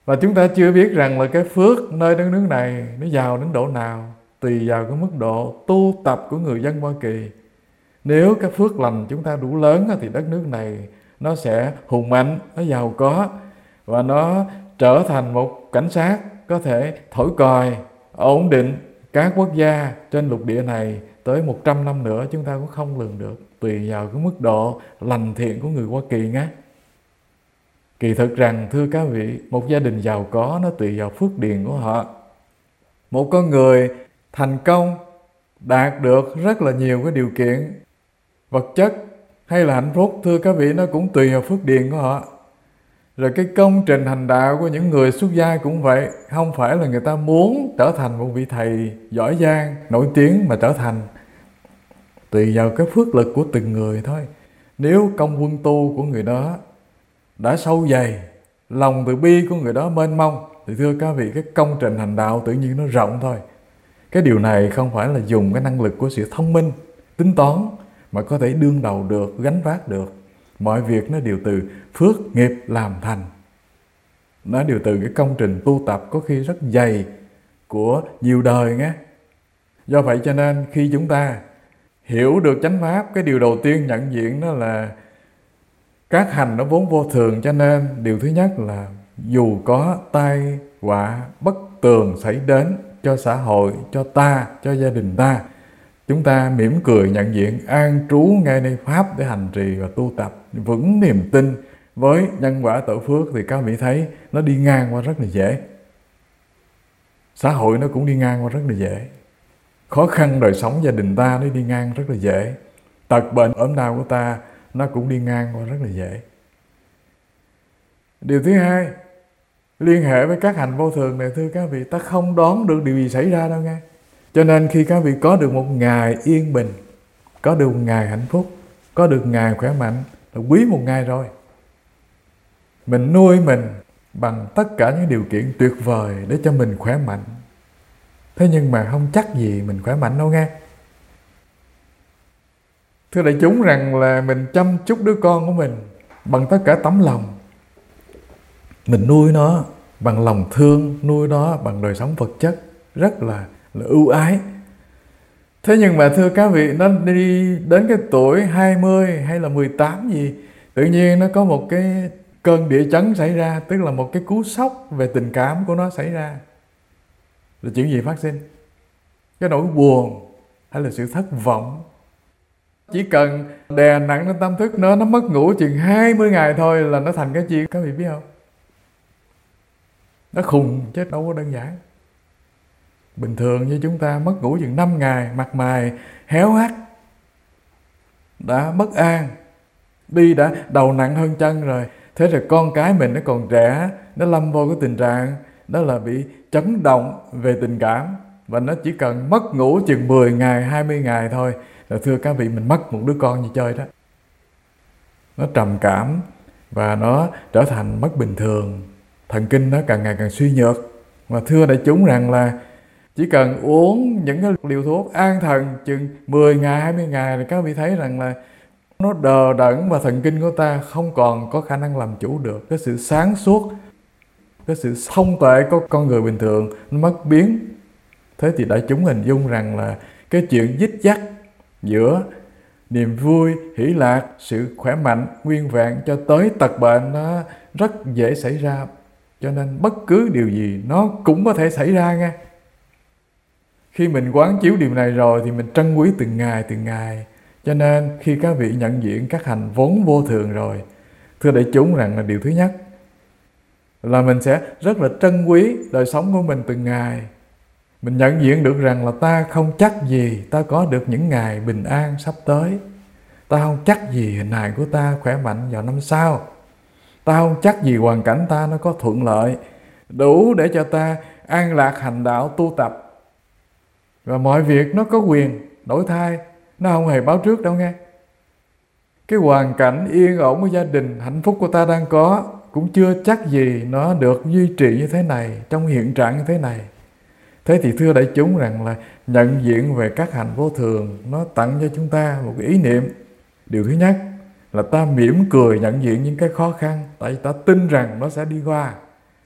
[SPEAKER 1] Và chúng ta chưa biết rằng là cái phước nơi đất nước này nó giàu đến độ nào, tùy vào cái mức độ tu tập của người dân Hoa Kỳ. Nếu cái phước lành chúng ta đủ lớn thì đất nước này nó sẽ hùng mạnh, nó giàu có, và nó trở thành một cảnh sát có thể thổi còi, ổn định các quốc gia trên lục địa này tới một trăm năm nữa chúng ta cũng không lường được, tùy vào cái mức độ lành thiện của người Hoa Kỳ nhé. Kỳ thực rằng thưa các vị, một gia đình giàu có nó tùy vào phước điền của họ. Một con người thành công, đạt được rất là nhiều cái điều kiện vật chất hay là hạnh phúc, thưa các vị, nó cũng tùy vào phước điền của họ. Rồi cái công trình hành đạo của những người xuất gia cũng vậy. Không phải là người ta muốn trở thành một vị thầy giỏi giang, nổi tiếng mà trở thành. Tùy vào cái phước lực của từng người thôi. Nếu công quân tu của người đó đã sâu dày, lòng từ bi của người đó mênh mông, thì thưa các vị, cái công trình hành đạo tự nhiên nó rộng thôi. Cái điều này không phải là dùng cái năng lực của sự thông minh, tính toán mà có thể đương đầu được, gánh vác được. Mọi việc nó đều từ phước nghiệp làm thành. Nó đều từ cái công trình tu tập có khi rất dày của nhiều đời nhé. Do vậy cho nên khi chúng ta hiểu được chánh pháp, cái điều đầu tiên nhận diện đó là các hành nó vốn vô thường, cho nên điều thứ nhất là dù có tai họa bất tường xảy đến cho xã hội, cho ta, cho gia đình ta, chúng ta mỉm cười nhận diện, an trú ngay nơi pháp để hành trì và tu tập, vững niềm tin với nhân quả tội phước, thì các vị thấy nó đi ngang qua rất là dễ. Xã hội nó cũng đi ngang qua rất là dễ. Khó khăn đời sống gia đình ta nó đi ngang rất là dễ. Tật bệnh ốm đau của ta nó cũng đi ngang qua rất là dễ. Điều thứ hai, liên hệ với các hành vô thường này, thưa các vị, ta không đoán được điều gì xảy ra đâu nghe. Cho nên khi các vị có được một ngày yên bình, có được một ngày hạnh phúc, có được ngày khỏe mạnh, là quý một ngày rồi. Mình nuôi mình bằng tất cả những điều kiện tuyệt vời để cho mình khỏe mạnh. Thế nhưng mà không chắc gì mình khỏe mạnh đâu nghe. Thưa đại chúng rằng là mình chăm chút đứa con của mình bằng tất cả tấm lòng. Mình nuôi nó bằng lòng thương, nuôi nó bằng đời sống vật chất rất là, là ưu ái. Thế nhưng mà thưa các vị, nó đi đến cái tuổi hai mươi hay là mười tám gì, tự nhiên nó có một cái cơn địa chấn xảy ra, tức là một cái cú sốc về tình cảm của nó xảy ra. Là chuyện gì phát sinh? Cái nỗi buồn hay là sự thất vọng. Chỉ cần đè nặng lên tâm thức nó, nó mất ngủ chừng hai mươi ngày thôi là nó thành cái gì các vị biết không? Nó khùng chứ đâu có đơn giản. Bình thường như chúng ta mất ngủ chừng năm ngày, mặt mày héo hắt, đã bất an, đi đã đầu nặng hơn chân rồi. Thế rồi con cái mình nó còn trẻ, nó lâm vô cái tình trạng đó là bị chấn động về tình cảm, và nó chỉ cần mất ngủ chừng mười ngày, hai mươi ngày thôi là thưa các vị, mình mất một đứa con như chơi đó. Nó trầm cảm và nó trở thành mất bình thường, thần kinh nó càng ngày càng suy nhược. Mà thưa đại chúng rằng là chỉ cần uống những cái liều thuốc an thần chừng mười ngày, hai mươi ngày thì các vị thấy rằng là nó đờ đẫn và thần kinh của ta không còn có khả năng làm chủ được. Cái sự sáng suốt, cái sự thông tuệ của con người bình thường nó mất biến. Thế thì đại chúng hình dung rằng là cái chuyện dích dắt giữa niềm vui, hỷ lạc, sự khỏe mạnh, nguyên vẹn cho tới tật bệnh nó rất dễ xảy ra. Cho nên bất cứ điều gì nó cũng có thể xảy ra nghe. Khi mình quán chiếu điều này rồi thì mình trân quý từng ngày từng ngày. Cho nên khi các vị nhận diện các hành vốn vô thường rồi, thưa đại chúng rằng là điều thứ nhất là mình sẽ rất là trân quý đời sống của mình từng ngày. Mình nhận diện được rằng là ta không chắc gì ta có được những ngày bình an sắp tới. Ta không chắc gì hình hài của ta khỏe mạnh vào năm sau. Ta không chắc gì hoàn cảnh ta nó có thuận lợi đủ để cho ta an lạc hành đạo tu tập. Và mọi việc nó có quyền đổi thay, nó không hề báo trước đâu nghe. Cái hoàn cảnh yên ổn của gia đình, hạnh phúc của ta đang có cũng chưa chắc gì nó được duy trì như thế này, trong hiện trạng như thế này. Thế thì thưa đại chúng rằng là nhận diện về các hành vô thường, nó tặng cho chúng ta một cái ý niệm. Điều thứ nhất là ta mỉm cười nhận diện những cái khó khăn, tại vì ta tin rằng nó sẽ đi qua.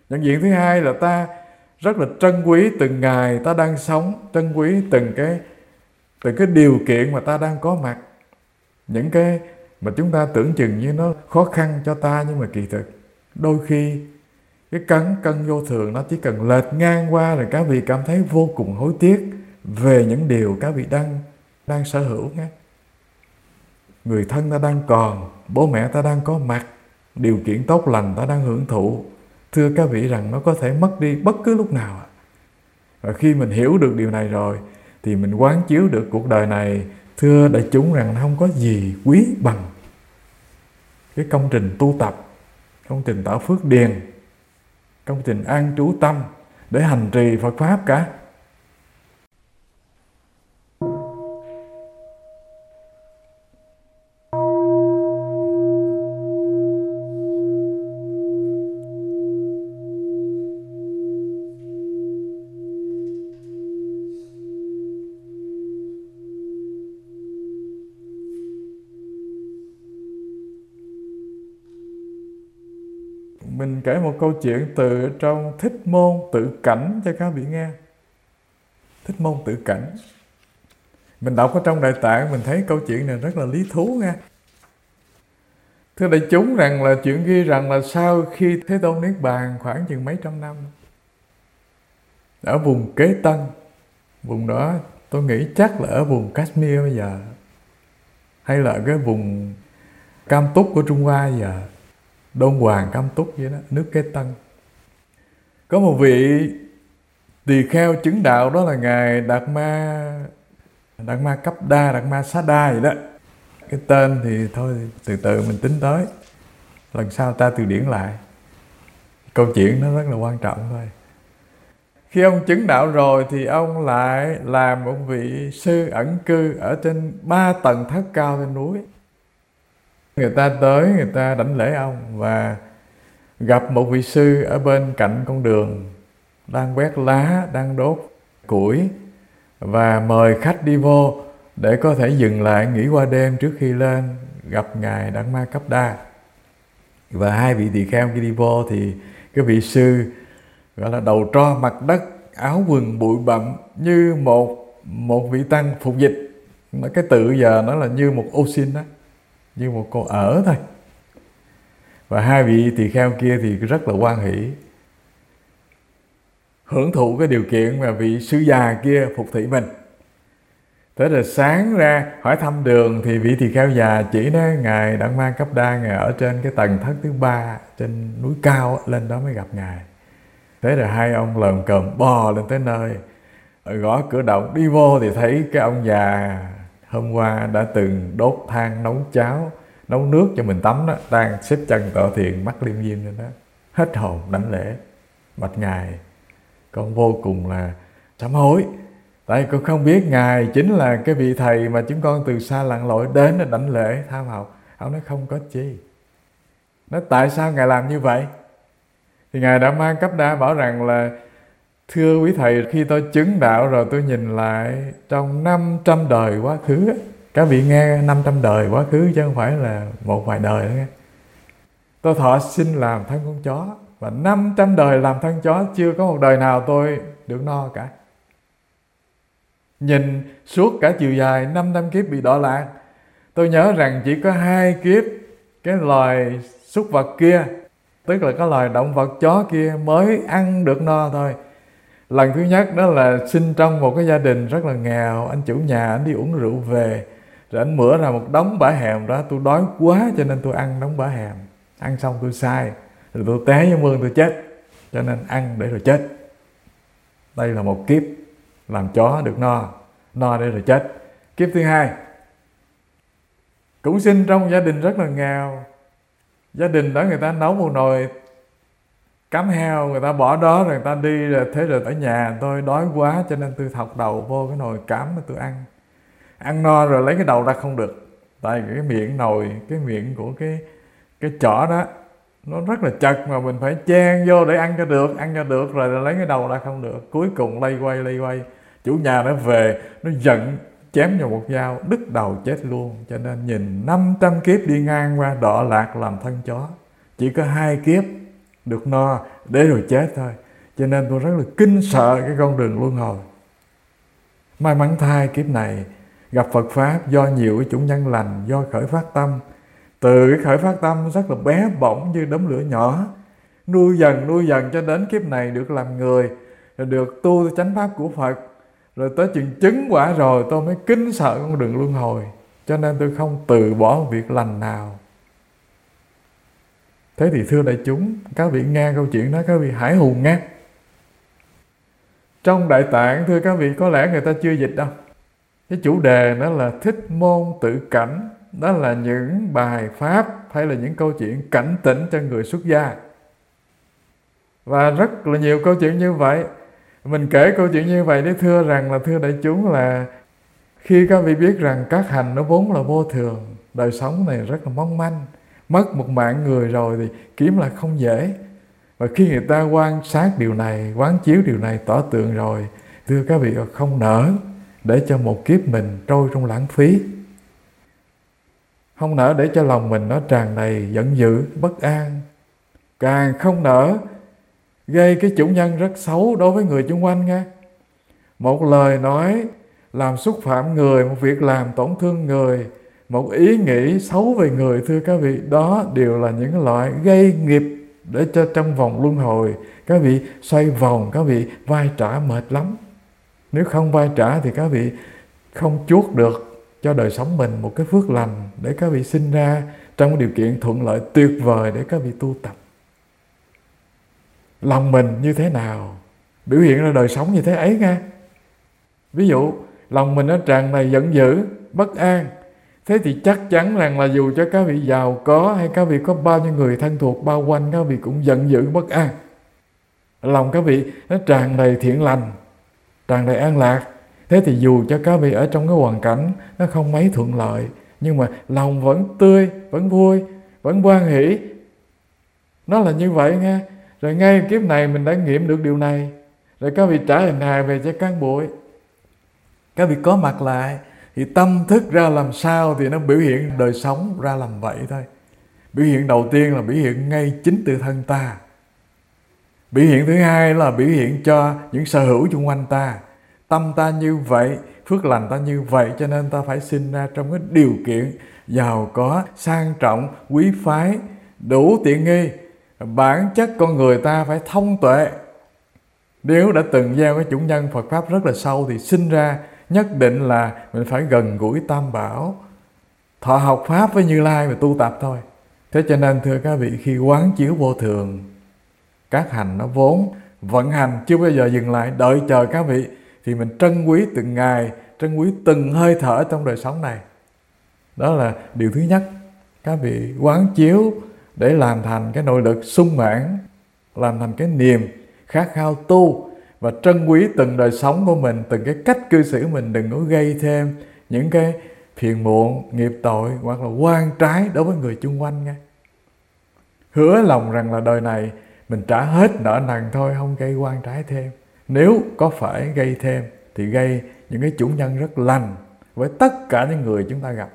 [SPEAKER 1] Nhận diện thứ hai là ta rất là trân quý từng ngày ta đang sống, trân quý từng cái từng cái điều kiện mà ta đang có mặt. Những cái mà chúng ta tưởng chừng như nó khó khăn cho ta, nhưng mà kỳ thực đôi khi cái cấn cân vô thường nó chỉ cần lệch ngang qua rồi các vị cảm thấy vô cùng hối tiếc về những điều các vị đang đang sở hữu nhé. Người thân ta đang còn, bố mẹ ta đang có mặt, điều kiện tốt lành ta đang hưởng thụ. Thưa các vị rằng nó có thể mất đi bất cứ lúc nào. Và khi mình hiểu được điều này rồi thì mình quán chiếu được cuộc đời này, thưa đại chúng, rằng không có gì quý bằng cái công trình tu tập, công trình tạo phước điền, công trình an trú tâm để hành trì Phật Pháp cả. Mình kể một câu chuyện từ trong Thích Môn Tự Cảnh cho các vị nghe. Thích Môn Tự Cảnh. Mình đọc ở trong Đại Tạng, mình thấy câu chuyện này rất là lý thú nha. Thưa đại chúng, rằng là chuyện ghi rằng là sau khi Thế Tôn Niết Bàn khoảng chừng mấy trăm năm, ở vùng Kế Tân, vùng đó tôi nghĩ chắc là ở vùng Kashmir bây giờ, hay là cái vùng Cam Túc của Trung Hoa bây giờ, Đôn Hoàng Cam Túc vậy đó, nước Kế Tân. Có một vị tỳ kheo chứng đạo, đó là ngài Đạt Ma Đạt Ma Cấp Đa, Đạt Ma Xá Đa vậy đó. Cái tên thì thôi từ từ mình tính tới, lần sau ta từ điển lại. Câu chuyện nó rất là quan trọng thôi. Khi ông chứng đạo rồi thì ông lại làm một vị sư ẩn cư ở trên ba tầng thất cao trên núi. Người ta tới, người ta đảnh lễ ông và gặp một vị sư ở bên cạnh con đường đang quét lá, đang đốt củi và mời khách đi vô để có thể dừng lại nghỉ qua đêm trước khi lên gặp ngài Đạt Ma Cấp Đa. Và hai vị tỳ kheo khi đi vô thì cái vị sư gọi là đầu tro mặt đất, áo quần bụi bặm như một một vị tăng phục dịch. Cái từ giờ nó là như một ô xin đó, như một cô ở thôi. Và hai vị tỳ kheo kia thì rất là hoan hỷ, hưởng thụ cái điều kiện mà vị sư già kia phục thị mình. Thế rồi sáng ra hỏi thăm đường thì vị tỳ kheo già chỉ nói ngài Đạt Ma Cấp Đa ngài ở trên cái tầng thất thứ ba trên núi cao, lên đó mới gặp ngài. Thế rồi hai ông lờm cờm bò lên tới nơi, gõ cửa động đi vô thì thấy cái ông già hôm qua đã từng đốt than nấu cháo, nấu nước cho mình tắm đó, đang xếp chân tọa thiền, mắt liêm diêm lên đó, hết hồn đảnh lễ bạch ngài. Con vô cùng là sám hối, tại con không biết ngài chính là cái vị thầy mà chúng con từ xa lặn lội đến để đảnh lễ tham học. Ông nói không có chi. Nói tại sao ngài làm như vậy? Thì ngài Đạt Ma Cấp Đa bảo rằng là thưa quý thầy, khi tôi chứng đạo rồi tôi nhìn lại trong năm trăm đời quá khứ. Các vị nghe năm trăm đời quá khứ chứ không phải là một vài đời nữa nghe. Tôi thọ sinh làm thân con chó, và năm trăm đời làm thân chó chưa có một đời nào tôi được no cả. Nhìn suốt cả chiều dài năm trăm kiếp bị đọa lạc, tôi nhớ rằng chỉ có hai kiếp cái loài súc vật kia, tức là cái loài động vật chó kia mới ăn được no thôi. Lần thứ nhất đó là sinh trong một cái gia đình rất là nghèo. Anh chủ nhà anh đi uống rượu về, rồi anh mửa ra một đống bả hèm đó. Tôi đói quá cho nên tôi ăn đống bả hèm. Ăn xong tôi sai, rồi tôi té vô mương tôi chết, cho nên ăn để rồi chết. Đây là một kiếp làm chó được no, no để rồi chết. Kiếp thứ hai cũng sinh trong gia đình rất là nghèo. Gia đình đó người ta nấu một nồi cám heo, người ta bỏ đó rồi người ta đi rồi. Thế rồi ở nhà tôi đói quá cho nên tôi thọc đầu vô cái nồi cám mà tôi ăn. Ăn no rồi lấy cái đầu ra không được, tại cái miệng nồi, cái miệng của cái cái chỏ đó nó rất là chật, mà mình phải chen vô để ăn cho được. Ăn cho được rồi, rồi lấy cái đầu ra không được. Cuối cùng lây quay lây quay, chủ nhà nó về, nó giận chém vào một dao, đứt đầu chết luôn. Cho nên nhìn năm trăm kiếp đi ngang qua đọa lạc làm thân chó, chỉ có hai kiếp được no để rồi chết thôi. Cho nên tôi rất là kinh sợ cái con đường luân hồi. May mắn thay kiếp này gặp Phật Pháp do nhiều cái chủng nhân lành, do khởi phát tâm. Từ cái khởi phát tâm rất là bé bỏng như đốm lửa nhỏ, nuôi dần nuôi dần cho đến kiếp này được làm người, rồi được tu chánh pháp của Phật, rồi tới chừng chứng quả rồi tôi mới kính sợ con đường luân hồi. Cho nên tôi không từ bỏ việc lành nào. Thế thì thưa đại chúng, các vị nghe câu chuyện đó các vị hãy hùng nghe. Trong Đại Tạng thưa các vị, có lẽ người ta chưa dịch đâu. Cái chủ đề đó là Thích Môn Tự Cảnh. Đó là những bài pháp hay là những câu chuyện cảnh tỉnh cho người xuất gia. Và rất là nhiều câu chuyện như vậy. Mình kể câu chuyện như vậy để thưa rằng là thưa đại chúng là khi các vị biết rằng các hành nó vốn là vô thường, đời sống này rất là mong manh, mất một mạng người rồi thì kiếm là không dễ. Và khi người ta quan sát điều này, quán chiếu điều này tỏ tường rồi, thưa các vị, không nỡ để cho một kiếp mình trôi trong lãng phí. Không nỡ để cho lòng mình nó tràn đầy giận dữ, bất an. Càng không nỡ gây cái chủ nhân rất xấu đối với người xung quanh nghe. Một lời nói làm xúc phạm người, một việc làm tổn thương người, một ý nghĩ xấu về người, thưa các vị, đó đều là những loại gây nghiệp để cho trong vòng luân hồi các vị xoay vòng, các vị vai trả mệt lắm. Nếu không vai trả thì các vị không chuốc được cho đời sống mình một cái phước lành để các vị sinh ra trong một điều kiện thuận lợi tuyệt vời để các vị tu tập. Lòng mình như thế nào biểu hiện ra đời sống như thế ấy nghe. Ví dụ lòng mình nó tràn đầy giận dữ, bất an, thế thì chắc chắn rằng là dù cho các vị giàu có hay các vị có bao nhiêu người thân thuộc bao quanh, các vị cũng giận dữ bất an. Lòng các vị nó tràn đầy thiện lành, tràn đầy an lạc, thế thì dù cho các vị ở trong cái hoàn cảnh nó không mấy thuận lợi, nhưng mà lòng vẫn tươi, vẫn vui, vẫn hoan hỷ. Nó là như vậy nghe. Rồi ngay kiếp này mình đã nghiệm được điều này. Rồi các vị trả hình hài về cho cán bụi, các vị có mặt lại thì tâm thức ra làm sao thì nó biểu hiện đời sống ra làm vậy thôi. Biểu hiện đầu tiên là biểu hiện ngay chính tự thân ta. Biểu hiện thứ hai là biểu hiện cho những sở hữu xung quanh ta. Tâm ta như vậy, phước lành ta như vậy, cho nên ta phải sinh ra trong cái điều kiện giàu có, sang trọng, quý phái, đủ tiện nghi. Bản chất con người ta phải thông tuệ. Nếu đã từng gieo cái chủng nhân Phật Pháp rất là sâu thì sinh ra nhất định là mình phải gần gũi Tam Bảo, thọ học Pháp với Như Lai và tu tập thôi. Thế cho nên thưa các vị, khi quán chiếu vô thường, các hành nó vốn vận hành chưa bao giờ dừng lại, đợi chờ các vị, thì mình trân quý từng ngày, trân quý từng hơi thở trong đời sống này. Đó là điều thứ nhất. Các vị quán chiếu để làm thành cái nội lực sung mãn, làm thành cái niềm khát khao tu, và trân quý từng đời sống của mình, từng cái cách cư xử mình, đừng có gây thêm những cái phiền muộn, nghiệp tội hoặc là oan trái đối với người chung quanh nghe. Hứa lòng rằng là đời này mình trả hết nợ nần thôi, không gây oan trái thêm. Nếu có phải gây thêm thì gây những cái chủ nhân rất lành với tất cả những người chúng ta gặp.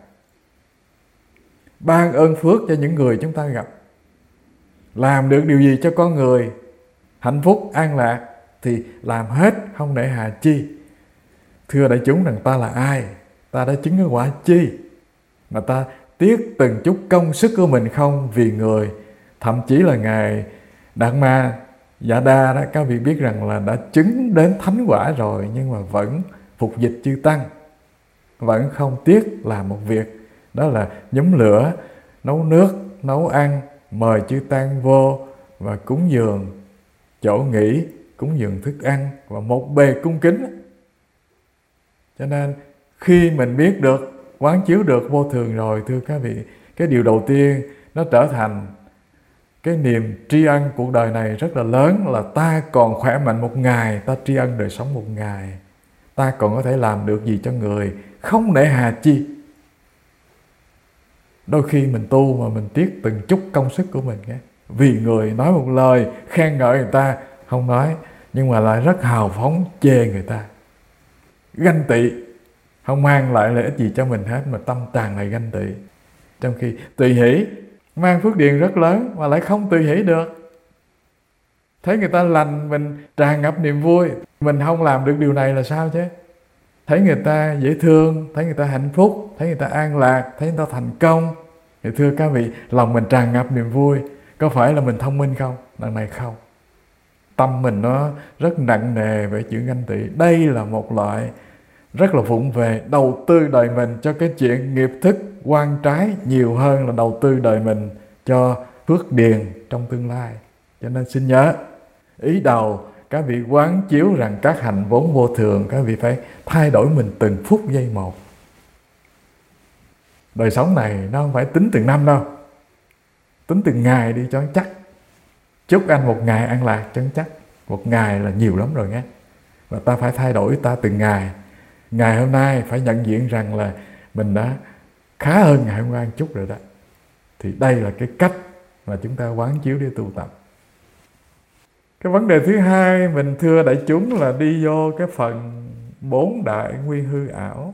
[SPEAKER 1] Ban ơn phước cho những người chúng ta gặp. Làm được điều gì cho con người hạnh phúc, an lạc thì làm hết, không để hà chi. Thưa đại chúng rằng ta là ai? Ta đã chứng cái quả chi mà ta tiếc từng chút công sức của mình không vì người. Thậm chí là Ngài Đạt Ma Dạ Đa đó, các vị biết rằng là đã chứng đến thánh quả rồi, nhưng mà vẫn phục dịch chư tăng, vẫn không tiếc làm một việc, đó là nhóm lửa, nấu nước, nấu ăn, mời chư tăng vô và cúng dường chỗ nghỉ, cúng dường thức ăn và một bề cung kính. Cho nên khi mình biết được, quán chiếu được vô thường rồi, thưa các vị, cái điều đầu tiên nó trở thành cái niềm tri ân cuộc đời này rất là lớn, là ta còn khỏe mạnh một ngày, ta tri ân đời sống một ngày, ta còn có thể làm được gì cho người, không nể hà chi. Đôi khi mình tu mà mình tiếc từng chút công sức của mình nghe. Vì người nói một lời khen ngợi người ta, không nói, nhưng mà lại rất hào phóng chê người ta. Ganh tị, không mang lại lợi ích gì cho mình hết, mà tâm tràn đầy ganh tị. Trong khi tùy hỷ mang phước điền rất lớn mà lại không tùy hỷ được. Thấy người ta lành mình tràn ngập niềm vui. Mình không làm được điều này là sao chứ? Thấy người ta dễ thương, thấy người ta hạnh phúc, thấy người ta an lạc, thấy người ta thành công, thì thưa các vị, lòng mình tràn ngập niềm vui. Có phải là mình thông minh không? Đằng này không. Tâm mình nó rất nặng nề về chuyện ganh tị. Đây là một loại rất là vụng về, đầu tư đời mình cho cái chuyện nghiệp thức quan trái nhiều hơn là đầu tư đời mình cho phước điền trong tương lai. Cho nên xin nhớ, ý đầu các vị quán chiếu rằng các hành vốn vô thường, các vị phải thay đổi mình từng phút giây một. Đời sống này nó không phải tính từng năm đâu, tính từng ngày đi cho chắc. Chúc anh một ngày an lạc cho chắc. Một ngày là nhiều lắm rồi nghe. Và ta phải thay đổi ta từng ngày. Ngày hôm nay phải nhận diện rằng là mình đã khá hơn ngày hôm qua một chút rồi đó. Thì đây là cái cách mà chúng ta quán chiếu để tu tập. Cái vấn đề thứ hai mình thưa đại chúng là đi vô cái phần bốn đại nguyên hư ảo.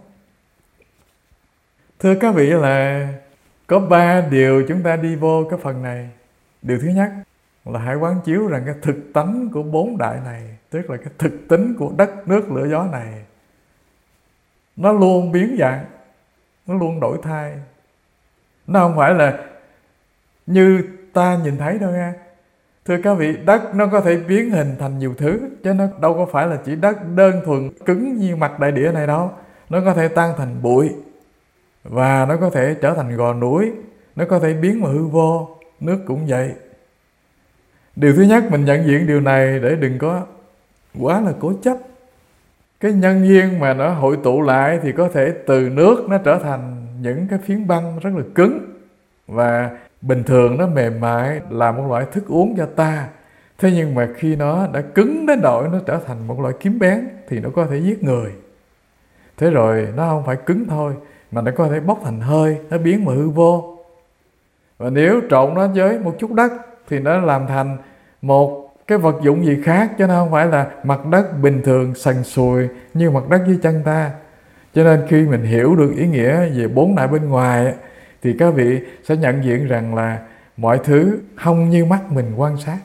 [SPEAKER 1] Thưa các vị là có ba điều chúng ta đi vô cái phần này. Điều thứ nhất là hãy quán chiếu rằng cái thực tánh của bốn đại này, tức là cái thực tính của đất, nước, lửa, gió này, nó luôn biến dạng, nó luôn đổi thay. Nó không phải là như ta nhìn thấy đâu nha. Thưa các vị, đất nó có thể biến hình thành nhiều thứ, chứ nó đâu có phải là chỉ đất đơn thuần cứng như mặt đại địa này đâu. Nó có thể tan thành bụi, và nó có thể trở thành gò núi, nó có thể biến vào hư vô. Nước cũng vậy. Điều thứ nhất mình nhận diện điều này để đừng có quá là cố chấp. Cái nhân duyên mà nó hội tụ lại thì có thể từ nước nó trở thành những cái phiến băng rất là cứng, và bình thường nó mềm mại là một loại thức uống cho ta. Thế nhưng mà khi nó đã cứng đến độ nó trở thành một loại kiếm bén thì nó có thể giết người. Thế rồi nó không phải cứng thôi, mà nó có thể bốc thành hơi, nó biến vào hư vô. Và nếu trộn nó với một chút đất thì nó làm thành một cái vật dụng gì khác, chứ nó không phải là mặt đất bình thường sần sùi như mặt đất dưới chân ta. Cho nên khi mình hiểu được ý nghĩa về bốn đại bên ngoài thì các vị sẽ nhận diện rằng là mọi thứ không như mắt mình quan sát.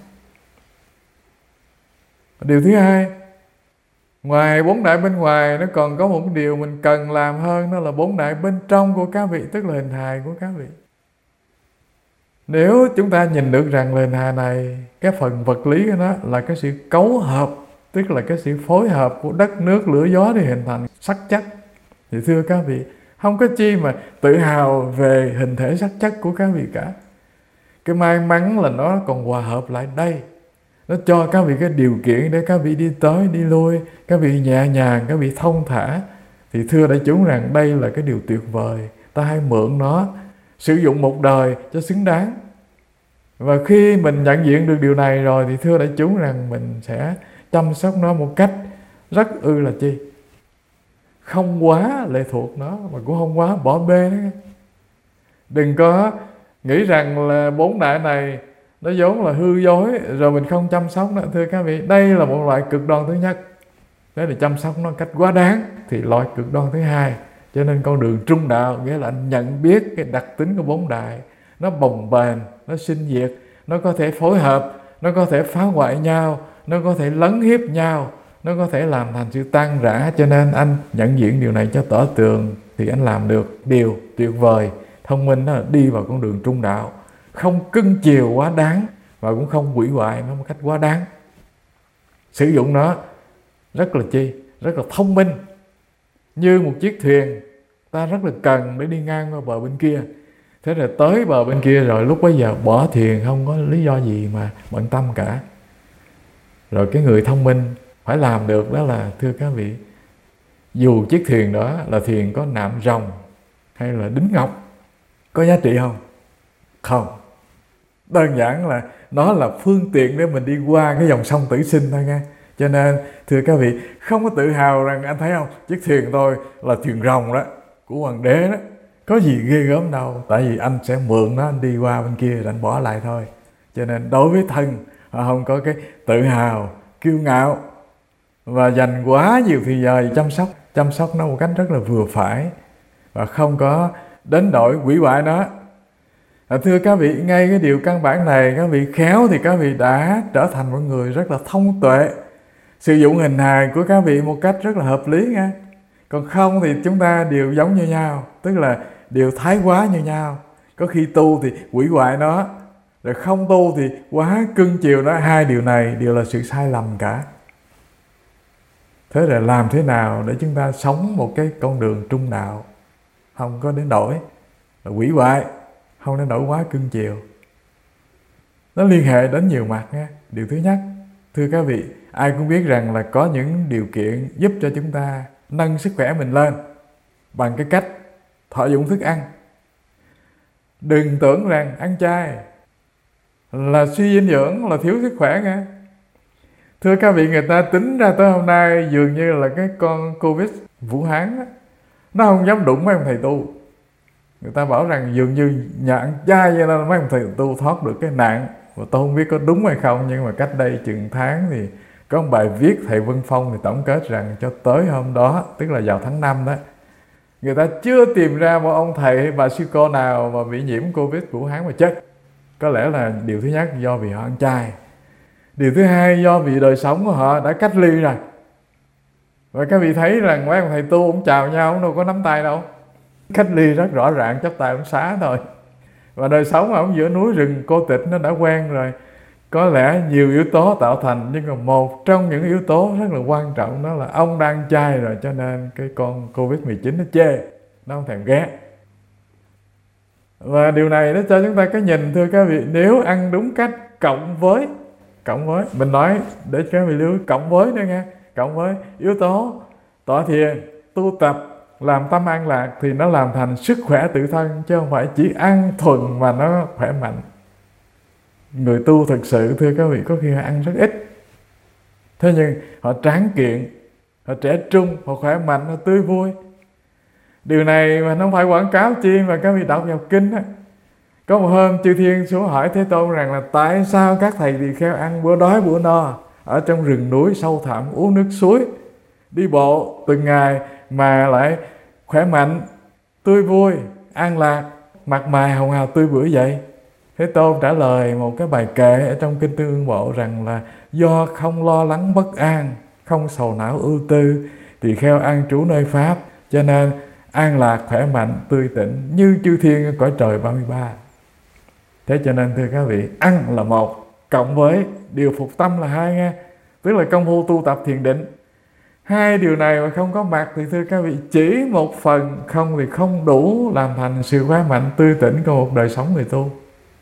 [SPEAKER 1] Điều thứ hai, ngoài bốn đại bên ngoài nó còn có một điều mình cần làm hơn, đó là bốn đại bên trong của các vị, tức là hình hài của các vị. Nếu chúng ta nhìn được rằng hình hài này, cái phần vật lý của nó là cái sự cấu hợp, tức là cái sự phối hợp của đất, nước, lửa, gió để hình thành sắc chất, thì thưa các vị, không có chi mà tự hào về hình thể sắc chất của các vị cả. Cái may mắn là nó còn hòa hợp lại đây. Nó cho các vị cái điều kiện để các vị đi tới, đi lui, các vị nhẹ nhàng, các vị thông thả. Thì thưa đại chúng rằng đây là cái điều tuyệt vời. Ta hãy mượn nó, sử dụng một đời cho xứng đáng. Và khi mình nhận diện được điều này rồi thì thưa đại chúng rằng mình sẽ chăm sóc nó một cách rất ư là chi. Không quá lệ thuộc nó, mà cũng không quá bỏ bê nó. Đừng có nghĩ rằng là bốn đại này nó vốn là hư dối rồi mình không chăm sóc nó. Thưa các vị, đây là một loại cực đoan thứ nhất. Nếu là chăm sóc nó cách quá đáng thì loại cực đoan thứ hai. Cho nên con đường trung đạo nghĩa là anh nhận biết cái đặc tính của bốn đại. Nó bồng bềnh, nó sinh diệt, nó có thể phối hợp, nó có thể phá hoại nhau, nó có thể lấn hiếp nhau, nó có thể làm thành sự tan rã. Cho nên anh nhận diện điều này cho tỏ tường thì anh làm được điều tuyệt vời. Thông minh đó là đi vào con đường trung đạo, không cưng chiều quá đáng và cũng không hủy hoại nó một cách quá đáng. Sử dụng nó rất là chi, rất là thông minh. Như một chiếc thuyền ta rất là cần để đi ngang qua bờ bên kia. Thế rồi tới bờ bên kia rồi lúc bấy giờ bỏ thuyền không có lý do gì mà bận tâm cả. Rồi cái người thông minh phải làm được đó là, thưa các vị, dù chiếc thuyền đó là thuyền có nạm rồng hay là đính ngọc, có giá trị không? Không. Đơn giản là nó là phương tiện để mình đi qua cái dòng sông tử sinh thôi nha. Cho nên thưa các vị, không có tự hào rằng anh thấy không, chiếc thuyền tôi là thuyền rồng đó, của hoàng đế đó, có gì ghê gớm đâu. Tại vì anh sẽ mượn nó, anh đi qua bên kia rồi anh bỏ lại thôi. Cho nên đối với thân, họ không có cái tự hào, kiêu ngạo và dành quá nhiều thời giờ chăm sóc chăm sóc nó một cách rất là vừa phải, và không có đến nỗi hủy hoại nó. À, thưa các vị, ngay cái điều căn bản này các vị khéo thì các vị đã trở thành một người rất là thông tuệ, sử dụng hình hài của các vị một cách rất là hợp lý nha. Còn không thì chúng ta đều giống như nhau, tức là đều thái quá như nhau. Có khi tu thì hủy hoại nó, rồi không tu thì quá cưng chiều nó. Hai điều này đều là sự sai lầm cả. Thế là làm thế nào để chúng ta sống một cái con đường trung đạo, không có đến nỗi là hủy hoại, không đến nỗi quá cưng chiều. Nó liên hệ đến nhiều mặt nha. Điều thứ nhất, thưa các vị, ai cũng biết rằng là có những điều kiện giúp cho chúng ta nâng sức khỏe mình lên bằng cái cách thọ dụng thức ăn. Đừng tưởng rằng ăn chay là suy dinh dưỡng, là thiếu sức khỏe nha. Thưa các vị, người ta tính ra tới hôm nay dường như là cái con Covid Vũ Hán đó, nó không dám đụng mấy ông thầy tu. Người ta bảo rằng dường như nhờ ăn chay cho nên mấy ông thầy tu thoát được cái nạn. Và tôi không biết có đúng hay không, nhưng mà cách đây chừng tháng thì có một bài viết thầy Vân Phong thì tổng kết rằng cho tới hôm đó, tức là vào tháng năm đó, người ta chưa tìm ra một ông thầy hay bà sư cô nào mà bị nhiễm Covid Vũ Hán mà chết. Có lẽ là điều thứ nhất do vì họ ăn chay. Điều thứ hai do vì đời sống của họ đã cách ly rồi. Và các vị thấy rằng mấy ông thầy tu cũng chào nhau, cũng đâu có nắm tay đâu. Cách ly rất rõ ràng, chắp tay cũng xá thôi. Và đời sống ở giữa núi rừng cô tịch nó đã quen rồi. Có lẽ nhiều yếu tố tạo thành, nhưng mà một trong những yếu tố rất là quan trọng đó là ông đang chay rồi, cho nên cái con Covid mười chín nó chê, nó không thèm ghé. Và điều này nó cho chúng ta cái nhìn, thưa các vị, nếu ăn đúng cách cộng với cộng với mình nói để các vị lưu cộng với nữa nha, cộng với yếu tố tọa thiền, tu tập, làm tâm an lạc thì nó làm thành sức khỏe tự thân, chứ không phải chỉ ăn thuần mà nó khỏe mạnh. Người tu thực sự, thưa các vị, có khi họ ăn rất ít, thế nhưng họ tráng kiện, họ trẻ trung, họ khỏe mạnh, họ tươi vui. Điều này mà không phải quảng cáo chi, mà các vị đọc vào kinh á. Có một hôm chư thiên xuống hỏi Thế Tôn rằng là tại sao các thầy tỳ kheo ăn bữa đói bữa no ở trong rừng núi sâu thẳm, uống nước suối, đi bộ từng ngày mà lại khỏe mạnh, tươi vui, an lạc, mặt mày hồng hào tươi bữa vậy? Thế Tôn trả lời một cái bài kệ ở trong Kinh Tương Bộ rằng là do không lo lắng bất an, không sầu não ưu tư, tỳ kheo ăn trú nơi Pháp, cho nên an lạc, khỏe mạnh, tươi tỉnh như chư thiên ở cõi trời ba mươi ba. Thế cho nên thưa các vị, ăn là một, cộng với điều phục tâm là hai nha, tức là công phu tu tập thiền định. Hai điều này mà không có mặt thì thưa các vị, chỉ một phần không thì không đủ làm thành sự khỏe mạnh, tươi tỉnh của một đời sống người tu.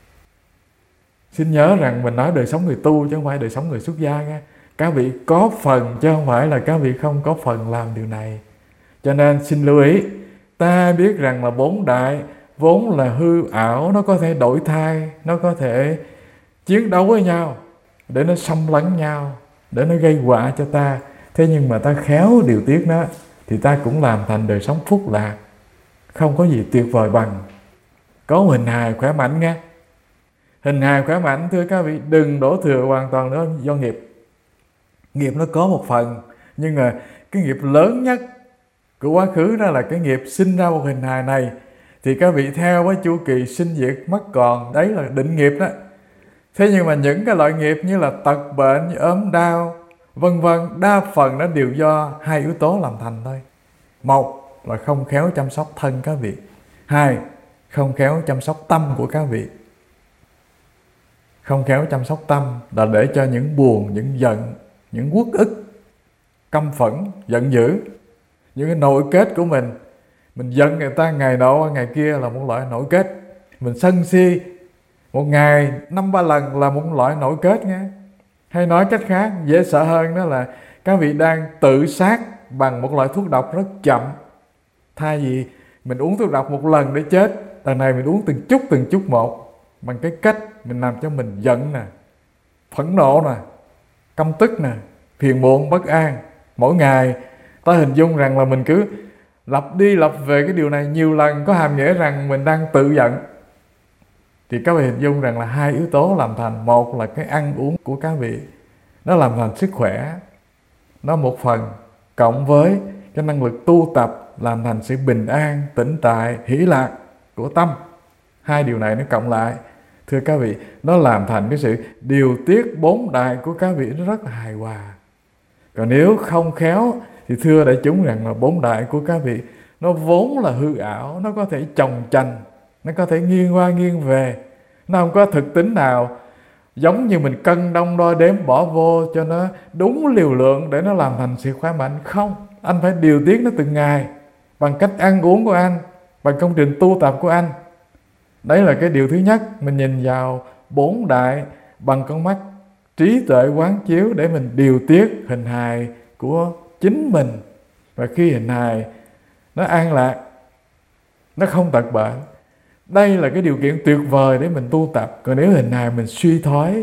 [SPEAKER 1] Xin nhớ rằng mình nói đời sống người tu chứ không phải đời sống người xuất gia nha. Các vị có phần chứ không phải là các vị không có phần làm điều này. Cho nên xin lưu ý, ta biết rằng là bốn đại vốn là hư ảo, nó có thể đổi thay, nó có thể chiến đấu với nhau để nó xâm lấn nhau, để nó gây họa cho ta. Thế nhưng mà ta khéo điều tiết nó thì ta cũng làm thành đời sống phúc lạc, không có gì tuyệt vời bằng. Có hình hài khỏe mạnh nha. Hình hài khỏe mạnh, thưa các vị, đừng đổ thừa hoàn toàn đó do nghiệp. Nghiệp nó có một phần, nhưng mà cái nghiệp lớn nhất của quá khứ đó là cái nghiệp sinh ra một hình hài này. Thì các vị theo với chu kỳ sinh diệt mất còn, đấy là định nghiệp đó. Thế nhưng mà những cái loại nghiệp như là tật bệnh, như ốm đau, vân vân, đa phần nó đều do hai yếu tố làm thành thôi. Một là không khéo chăm sóc thân các vị. Hai, không khéo chăm sóc tâm của các vị. Không khéo chăm sóc tâm là để cho những buồn, những giận, những uất ức, căm phẫn, giận dữ, những cái nội kết của mình. Mình giận người ta ngày nọ ngày kia là một loại nội kết. Mình sân si một ngày năm ba lần là một loại nội kết nha. Hay nói cách khác, dễ sợ hơn đó là các vị đang tự sát bằng một loại thuốc độc rất chậm. Thay vì mình uống thuốc độc một lần để chết, lần này mình uống từng chút từng chút một, bằng cái cách mình làm cho mình giận nè, phẫn nộ nè, căm tức nè, phiền muộn, bất an. Mỗi ngày ta hình dung rằng là mình cứ lặp đi lặp về cái điều này nhiều lần, có hàm nghĩa rằng mình đang tự giận. Thì các vị hình dung rằng là hai yếu tố làm thành. Một là cái ăn uống của các vị, nó làm thành sức khỏe, nó một phần, cộng với cái năng lực tu tập làm thành sự bình an, tĩnh tại, hỷ lạc của tâm. Hai điều này nó cộng lại, thưa các vị, nó làm thành cái sự điều tiết bốn đại của các vị nó rất là hài hòa. Còn nếu không khéo thì thưa đại chúng rằng là bốn đại của các vị nó vốn là hư ảo, nó có thể chồng chành, nó có thể nghiêng qua nghiêng về, nó không có thực tính nào giống như mình cân đong đo đếm bỏ vô cho nó đúng liều lượng để nó làm thành sự khỏe mạnh. Không, anh phải điều tiết nó từng ngày bằng cách ăn uống của anh, bằng công trình tu tập của anh. Đấy là cái điều thứ nhất. Mình nhìn vào bốn đại bằng con mắt trí tuệ quán chiếu để mình điều tiết hình hài của chính mình. Và khi hình hài nó an lạc, nó không tật bệnh, đây là cái điều kiện tuyệt vời để mình tu tập. Còn nếu hình hài mình suy thoái,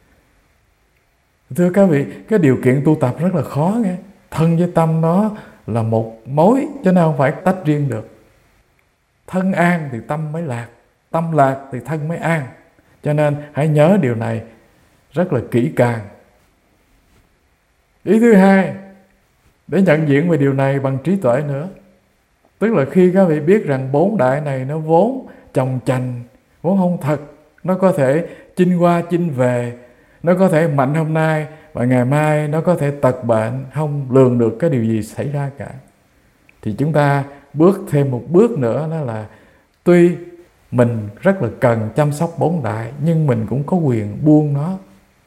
[SPEAKER 1] thưa các vị, cái điều kiện tu tập rất là khó nghe. Thân với tâm nó là một mối, cho nên không phải tách riêng được. Thân an thì tâm mới lạc, tâm lạc thì thân mới an. Cho nên hãy nhớ điều này rất là kỹ càng. Ý thứ hai, để nhận diện về điều này bằng trí tuệ nữa. Tức là khi các vị biết rằng bốn đại này nó vốn chồng chành, vốn không thật, nó có thể chinh qua chinh về, nó có thể mạnh hôm nay và ngày mai nó có thể tật bệnh, không lường được cái điều gì xảy ra cả. Thì chúng ta bước thêm một bước nữa, đó là tuy mình rất là cần chăm sóc bốn đại, nhưng mình cũng có quyền buông nó.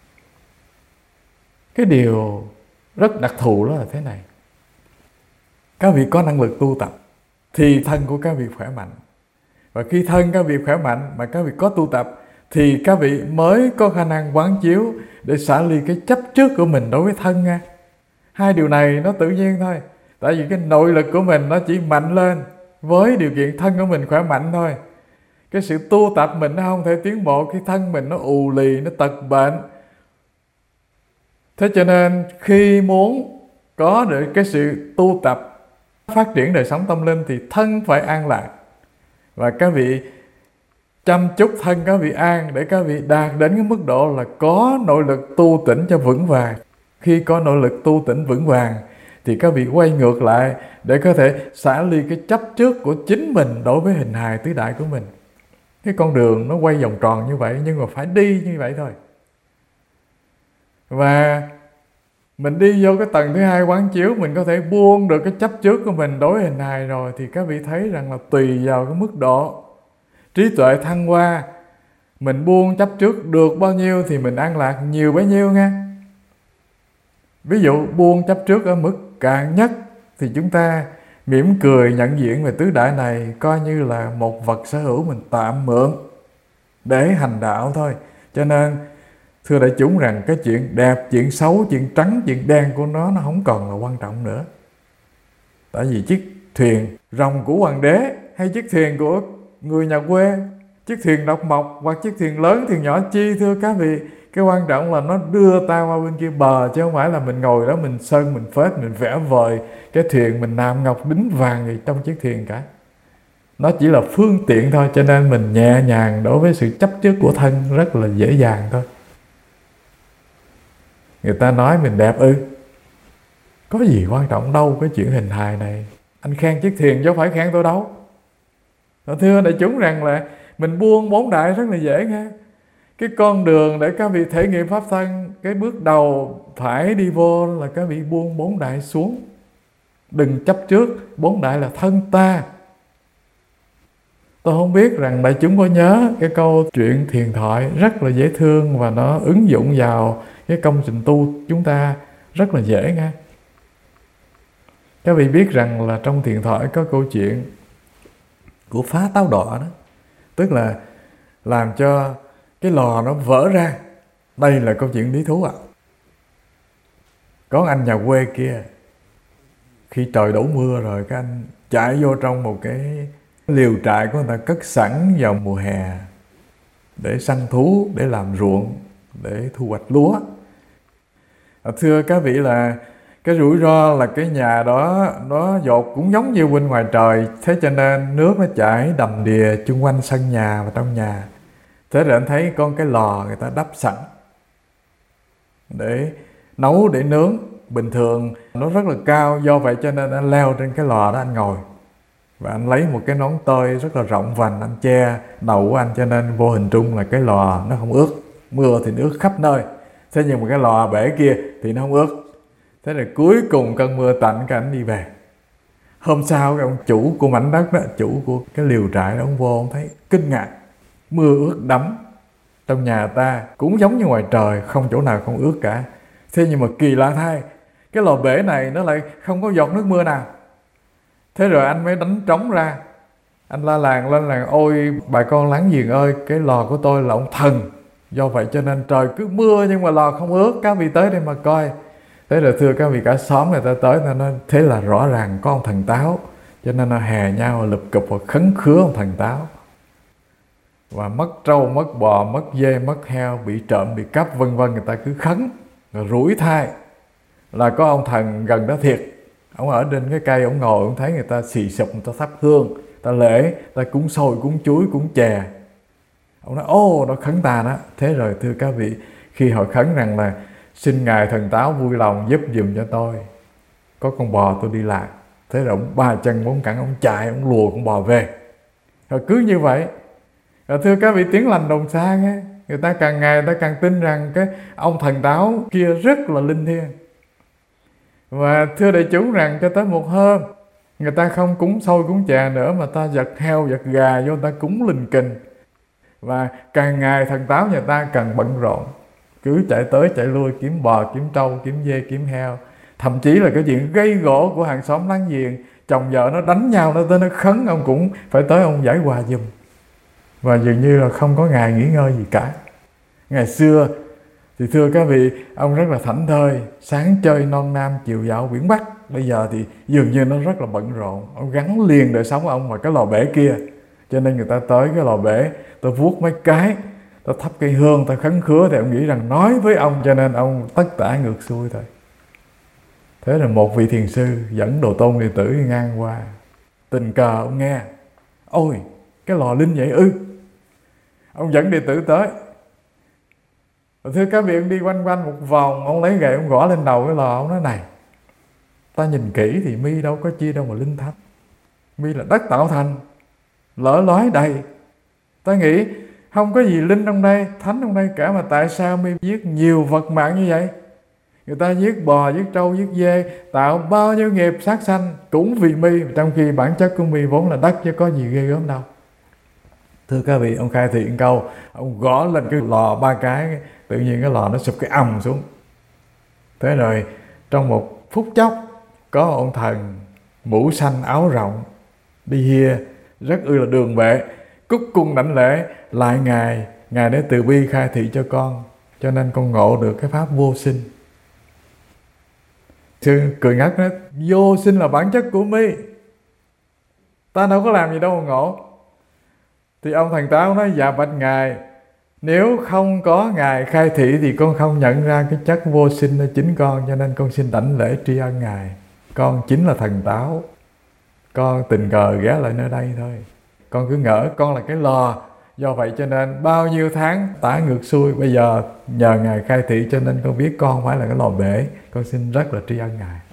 [SPEAKER 1] Cái điều rất đặc thù đó là thế này. Các vị có năng lực tu tập thì thân của các vị khỏe mạnh. Và khi thân các vị khỏe mạnh mà các vị có tu tập thì các vị mới có khả năng quán chiếu để xả ly cái chấp trước của mình đối với thân nha. Hai điều này nó tự nhiên thôi. Tại vì cái nội lực của mình nó chỉ mạnh lên với điều kiện thân của mình khỏe mạnh thôi. Cái sự tu tập mình nó không thể tiến bộ khi thân mình nó ù lì, nó tật bệnh. Thế cho nên khi muốn có được cái sự tu tập, phát triển đời sống tâm linh thì thân phải an lạc. Và các vị chăm chút thân các vị an để các vị đạt đến cái mức độ là có nội lực tu tỉnh cho vững vàng. Khi có nội lực tu tỉnh vững vàng thì các vị quay ngược lại để có thể xả ly cái chấp trước của chính mình đối với hình hài tứ đại của mình. Cái con đường nó quay vòng tròn như vậy, nhưng mà phải đi như vậy thôi. Và mình đi vô cái tầng thứ hai quán chiếu, mình có thể buông được cái chấp trước của mình đối với hình hài rồi, thì các vị thấy rằng là tùy vào cái mức độ trí tuệ thăng hoa, mình buông chấp trước được bao nhiêu thì mình an lạc nhiều bấy nhiêu nha. Ví dụ buông chấp trước ở mức cạn nhất thì chúng ta mỉm cười nhận diện về tứ đại này coi như là một vật sở hữu mình tạm mượn để hành đạo thôi. Cho nên thưa đại chúng rằng cái chuyện đẹp, chuyện xấu, chuyện trắng, chuyện đen của nó nó không còn là quan trọng nữa. Tại vì chiếc thuyền rồng của hoàng đế hay chiếc thuyền của người nhà quê, chiếc thuyền độc mộc hoặc chiếc thuyền lớn, thuyền nhỏ chi, thưa các vị, cái quan trọng là nó đưa ta qua bên kia bờ, chứ không phải là mình ngồi đó mình sơn, mình phết, mình vẽ vời cái thuyền, mình nạm ngọc đính vàng gì trong chiếc thuyền cả. Nó chỉ là phương tiện thôi, cho nên mình nhẹ nhàng đối với sự chấp trước của thân rất là dễ dàng thôi. Người ta nói mình đẹp ư, có gì quan trọng đâu cái chuyện hình hài này. Anh khen chiếc thuyền chứ không phải khen tôi đâu. Thưa đại chúng rằng là mình buông bốn đại rất là dễ nghe. Cái con đường để các vị thể nghiệm pháp thân, cái bước đầu phải đi vô là các vị buông bốn đại xuống. Đừng chấp trước bốn đại là thân ta. Tôi không biết rằng đại chúng có nhớ cái câu chuyện thiền thoại rất là dễ thương và nó ứng dụng vào cái công trình tu chúng ta rất là dễ nghe. Các vị biết rằng là trong thiền thoại có câu chuyện của phá táo đọa đó. Tức là làm cho cái lò nó vỡ ra. Đây là câu chuyện lý thú ạ. À. Có anh nhà quê kia, khi trời đổ mưa rồi, các anh chạy vô trong một cái liều trại của người ta cất sẵn vào mùa hè để săn thú, để làm ruộng, để thu hoạch lúa. À, thưa các vị là cái rủi ro là cái nhà đó nó dột cũng giống như bên ngoài trời. Thế cho nên nước nó chảy đầm đìa chung quanh sân nhà và trong nhà. Thế rồi anh thấy con cái lò người ta đắp sẵn để nấu, để nướng. Bình thường nó rất là cao, do vậy cho nên anh leo trên cái lò đó anh ngồi. Và anh lấy một cái nón tơi rất là rộng vành, anh che đầu của anh, cho nên vô hình trung là cái lò nó không ướt. Mưa thì nước khắp nơi, thế nhưng mà cái lò bể kia thì nó không ướt. Thế là cuối cùng cơn mưa tạnh, cái anh đi về. Hôm sau cái ông chủ của mảnh đất đó, chủ của cái liều trại đó, ông vô ông thấy kinh ngạc, mưa ướt đẫm, trong nhà ta cũng giống như ngoài trời, không chỗ nào không ướt cả. Thế nhưng mà kỳ lạ thay, cái lò bể này nó lại không có giọt nước mưa nào. Thế rồi anh mới đánh trống ra, anh la làng lên là: ôi bà con láng giềng ơi, cái lò của tôi là ông thần, do vậy cho nên trời cứ mưa nhưng mà lò không ướt, các vị tới đây mà coi. Thế rồi thưa các vị, cả xóm người ta tới, ta nói thế là rõ ràng có ông thần Táo, cho nên nó hè nhau lụp cụp và khấn khứa ông thần Táo. Và mất trâu, mất bò, mất dê, mất heo, bị trộm, bị cắp vân vân, người ta cứ khấn rồi rủi thai là có ông thần gần đó thiệt. Ông ở trên cái cây, ông ngồi, ông thấy người ta xì sụp, người ta thắp hương, ta lễ, ta cúng xôi, cúng chuối, cúng chè. Ông nói ô, nó khấn ta đó. Thế rồi thưa các vị, khi họ khấn rằng là xin ngài thần Táo vui lòng giúp giùm cho tôi, có con bò tôi đi lạc. Thế rồi ông ba chân bốn cẳng, ông chạy, ông lùa con bò về. Rồi cứ như vậy. Rồi thưa các vị, tiếng lành đồn xa nghe, người ta càng ngày người ta càng tin rằng cái ông thần Táo kia rất là linh thiêng. Và thưa đại chúng rằng cho tới một hôm, người ta không cúng xôi cúng chè nữa, mà ta giật heo giật gà vô, người ta cúng linh kình. Và càng ngày thần Táo nhà ta càng bận rộn, cứ chạy tới chạy lui kiếm bò, kiếm trâu, kiếm dê, kiếm heo. Thậm chí là cái chuyện gây gỗ của hàng xóm láng giềng, chồng vợ nó đánh nhau, nó tới nó khấn, ông cũng phải tới ông giải hòa giùm. Và dường như là không có ngày nghỉ ngơi gì cả. Ngày xưa thì thưa các vị, ông rất là thảnh thơi, sáng chơi non nam, chiều dạo biển Bắc. Bây giờ thì dường như nó rất là bận rộn, ông gắn liền đời sống của ông vào cái lò bể kia. Cho nên người ta tới cái lò bể, tôi vuốt mấy cái, tôi thắp cây hương, tôi khấn khứa, thì ông nghĩ rằng nói với ông, cho nên ông tất tả ngược xuôi thôi. Thế là một vị thiền sư dẫn đồ tôn đệ tử đi ngang qua, tình cờ ông nghe: ôi cái lò linh vậy ư? Ông dẫn đệ tử tới. Thưa các vị, ông đi quanh quanh một vòng, ông lấy gậy ông gõ lên đầu cái lò, ông nói: này, ta nhìn kỹ thì mi đâu có chi đâu mà linh thánh, mi là đất tạo thành, lỡ lói đầy. Ta nghĩ không có gì linh trong đây, thánh trong đây cả, mà tại sao mi giết nhiều vật mạng như vậy? Người ta giết bò, giết trâu, giết dê, tạo bao nhiêu nghiệp sát sanh cũng vì mi, trong khi bản chất của mi vốn là đất chứ có gì ghê gớm đâu. Thưa các vị, ông khai thị một câu, ông gõ lên cái lò ba cái, tự nhiên cái lò nó sụp cái ầm xuống. Thế rồi trong một phút chốc, có ông thần mũ xanh áo rộng đi hia, rất ư là đường bệ, cúc cung đảnh lễ lại ngài. Ngài để từ bi khai thị cho con, cho nên con ngộ được cái pháp vô sinh. Sư cười ngất nói: vô sinh là bản chất của mi, ta đâu có làm gì đâu mà ngộ. Thì ông thần Táo nói: dạ bạch ngài, nếu không có ngài khai thị thì con không nhận ra cái chất vô sinh ở chính con, cho nên con xin đảnh lễ tri ân ngài. Con chính là thần Táo, con tình cờ ghé lại nơi đây thôi. Con cứ ngỡ con là cái lò, do vậy cho nên bao nhiêu tháng tả ngược xuôi. Bây giờ nhờ ngài khai thị cho nên con biết con không phải là cái lò bể. Con xin rất là tri ân ngài.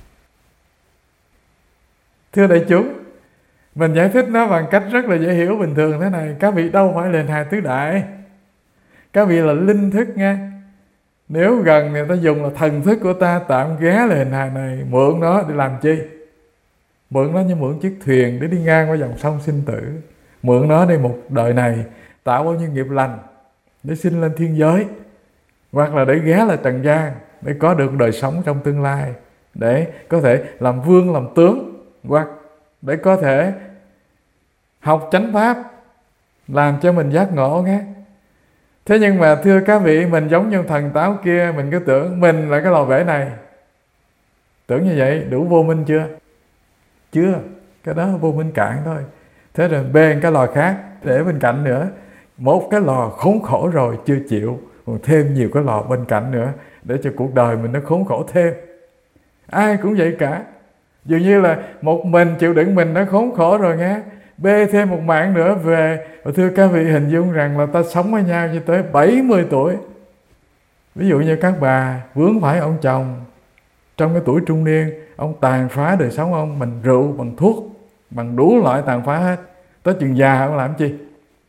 [SPEAKER 1] Thưa đại chúng, mình giải thích nó bằng cách rất là dễ hiểu bình thường thế này. Các vị đâu phải lên hài tứ đại, các vị là linh thức nghe. Nếu gần người ta dùng là thần thức của ta, tạm ghé lên hài này, mượn nó để làm chi? Mượn nó như mượn chiếc thuyền để đi ngang qua dòng sông sinh tử. Mượn nó để một đời này tạo bao nhiêu nghiệp lành để sinh lên thiên giới, hoặc là để ghé lại trần gian để có được đời sống trong tương lai, để có thể làm vương làm tướng, hoặc để có thể học chánh pháp, làm cho mình giác ngộ nghe. Thế nhưng mà thưa các vị, mình giống như thần Táo kia, mình cứ tưởng mình là cái lò bể này. Tưởng như vậy đủ vô minh chưa? Chưa, cái đó vô minh cạn thôi. Thế rồi bê cái lò khác để bên cạnh nữa. Một cái lò khốn khổ rồi chưa chịu, còn thêm nhiều cái lò bên cạnh nữa, để cho cuộc đời mình nó khốn khổ thêm. Ai cũng vậy cả. Dường như là một mình chịu đựng mình nó khốn khổ rồi nghe, bê thêm một mạng nữa về. Và thưa các vị, hình dung rằng là ta sống với nhau cho tới bảy mươi tuổi. Ví dụ như các bà vướng phải ông chồng trong cái tuổi trung niên, ông tàn phá đời sống ông bằng rượu, bằng thuốc, bằng đủ loại tàn phá hết. Tới chừng già ông làm chi?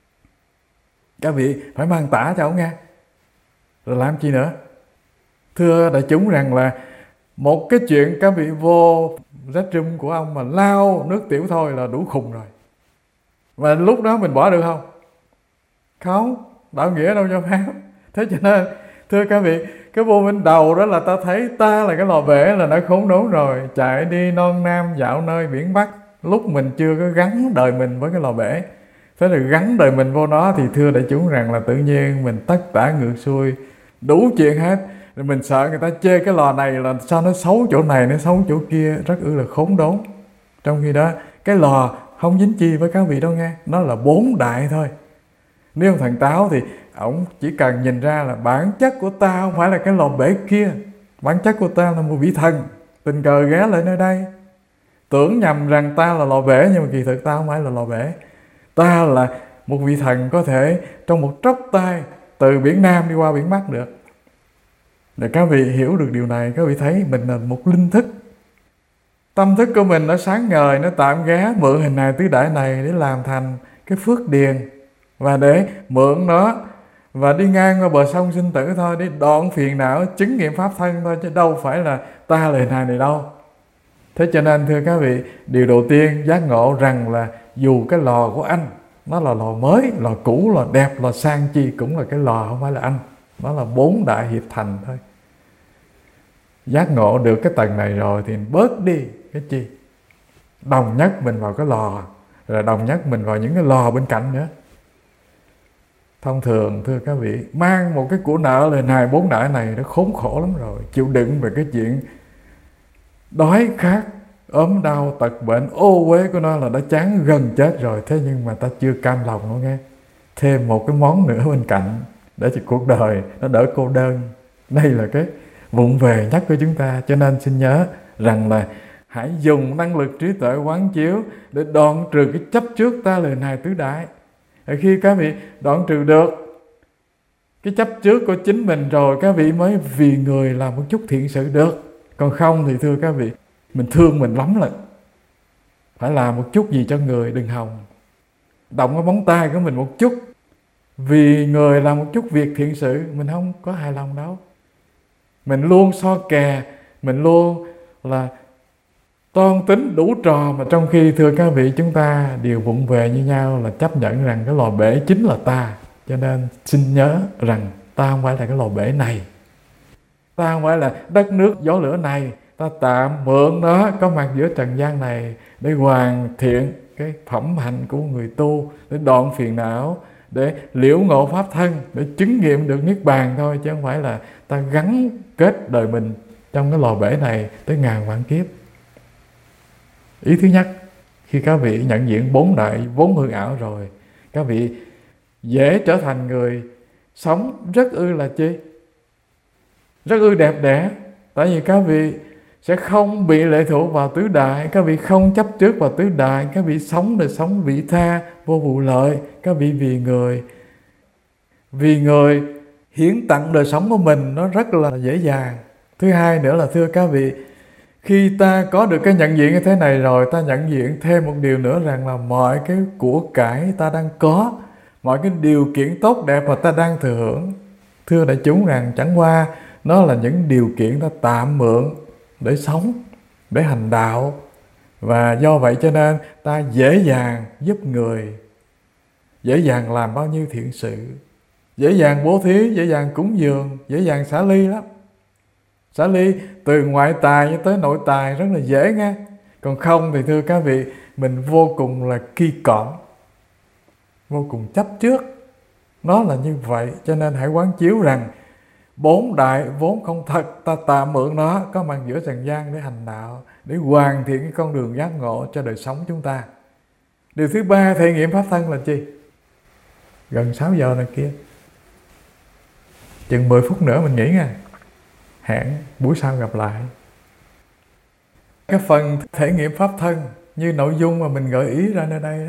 [SPEAKER 1] Các vị phải mang tả cho ông nghe, rồi làm chi nữa? Thưa đại chúng rằng là một cái chuyện các vị vô restroom của ông mà lao nước tiểu thôi là đủ khùng rồi. Và lúc đó mình bỏ được không? Không, đạo nghĩa đâu cho phép. Thế cho nên thưa các vị, cái vô minh đầu đó là ta thấy ta là cái lò bể là đã khốn đốn rồi. Chạy đi non nam dạo nơi biển Bắc, lúc mình chưa có gắn đời mình với cái lò bể. Thế rồi gắn đời mình vô nó thì thưa đại chúng rằng là tự nhiên mình tất tả ngược xuôi, đủ chuyện hết. Rồi mình sợ người ta chê cái lò này là sao nó xấu chỗ này, nó xấu chỗ kia, rất ư là khốn đốn. Trong khi đó cái lò không dính chi với các vị đâu nghe, nó là bốn đại thôi. Nếu thằng Táo thì ổng chỉ cần nhìn ra là bản chất của ta không phải là cái lò bể kia, bản chất của ta là một vị thần tình cờ ghé lại nơi đây, tưởng nhầm rằng ta là lò bể, nhưng mà kỳ thực ta không phải là lò bể. Ta là một vị thần có thể trong một tróc tay từ biển Nam đi qua biển Bắc được. Để các vị hiểu được điều này, các vị thấy mình là một linh thức. Tâm thức của mình nó sáng ngời, nó tạm ghé mượn hình hài tứ đại này để làm thành cái phước điền, và để mượn nó và đi ngang qua bờ sông sinh tử thôi, để đoạn phiền não, chứng nghiệm pháp thân thôi, chứ đâu phải là ta là hình hài này đâu. Thế cho nên thưa các vị, điều đầu tiên giác ngộ rằng là dù cái lò của anh nó là lò mới, lò cũ, lò đẹp, lò sang chi, cũng là cái lò, không phải là anh. Nó là bốn đại hiệp thành thôi. Giác ngộ được cái tầng này rồi thì bớt đi cái chi, đồng nhất mình vào cái lò, rồi đồng nhất mình vào những cái lò bên cạnh nữa. Thông thường thưa các vị, mang một cái của nợ là này bốn đại này nó khốn khổ lắm rồi. Chịu đựng về cái chuyện đói khát, ốm đau, tật bệnh, ô uế của nó là đã chán gần chết rồi. Thế nhưng mà ta chưa cam lòng nó nghe, thêm một cái món nữa bên cạnh để cho cuộc đời nó đỡ cô đơn. Đây là cái vụng về nhất của chúng ta. Cho nên xin nhớ rằng là hãy dùng năng lực trí tuệ quán chiếu để đoạn trừ cái chấp trước ta là hài tứ đại. Khi các vị đoạn trừ được cái chấp trước của chính mình rồi, các vị mới vì người làm một chút thiện sự được. Còn không thì thưa các vị, mình thương mình lắm lận, phải làm một chút gì cho người, đừng hòng. Động cái móng tay của mình một chút, vì người làm một chút việc thiện sự, mình không có hài lòng đâu. Mình luôn so kè, mình luôn là toan tính đủ trò, mà trong khi thưa các vị, chúng ta đều vụng về như nhau là chấp nhận rằng cái lò bể chính là ta. Cho nên xin nhớ rằng ta không phải là cái lò bể này, ta không phải là đất nước gió lửa này. Ta tạm mượn nó có mặt giữa trần gian này để hoàn thiện cái phẩm hạnh của người tu, để đoạn phiền não, để liễu ngộ pháp thân, để chứng nghiệm được niết bàn thôi, chứ không phải là ta gắn kết đời mình trong cái lò bể này tới ngàn vạn kiếp. Ý thứ nhất, khi các vị nhận diện bốn đại vốn hư ảo rồi, các vị dễ trở thành người sống rất ư là chi? Rất ư đẹp đẽ. Tại vì các vị sẽ không bị lệ thuộc vào tứ đại, các vị không chấp trước vào tứ đại, các vị sống đời sống vị tha, vô vụ lợi, các vị vì người. Vì người hiến tặng đời sống của mình nó rất là dễ dàng. Thứ hai nữa là thưa các vị, khi ta có được cái nhận diện như thế này rồi, ta nhận diện thêm một điều nữa rằng là mọi cái của cải ta đang có, mọi cái điều kiện tốt đẹp mà ta đang thừa hưởng, thưa đại chúng rằng chẳng qua nó là những điều kiện ta tạm mượn để sống, để hành đạo. Và do vậy cho nên ta dễ dàng giúp người, dễ dàng làm bao nhiêu thiện sự, dễ dàng bố thí, dễ dàng cúng dường, dễ dàng xả ly lắm. Xả ly từ ngoại tài cho tới nội tài rất là dễ nghe. Còn không thì thưa các vị, mình vô cùng là kỳ cọm, vô cùng chấp trước. Nó là như vậy, cho nên hãy quán chiếu rằng bốn đại vốn không thật, ta tạm mượn nó có mặt giữa trần gian để hành đạo, để hoàn thiện cái con đường giác ngộ cho đời sống chúng ta. Điều thứ ba, thể nghiệm pháp thân là chi? Gần sáu giờ này kia, chừng mười phút nữa mình nghỉ nha. Hẹn buổi sau gặp lại. Cái phần thể nghiệm pháp thân như nội dung mà mình gợi ý ra nơi đây đó.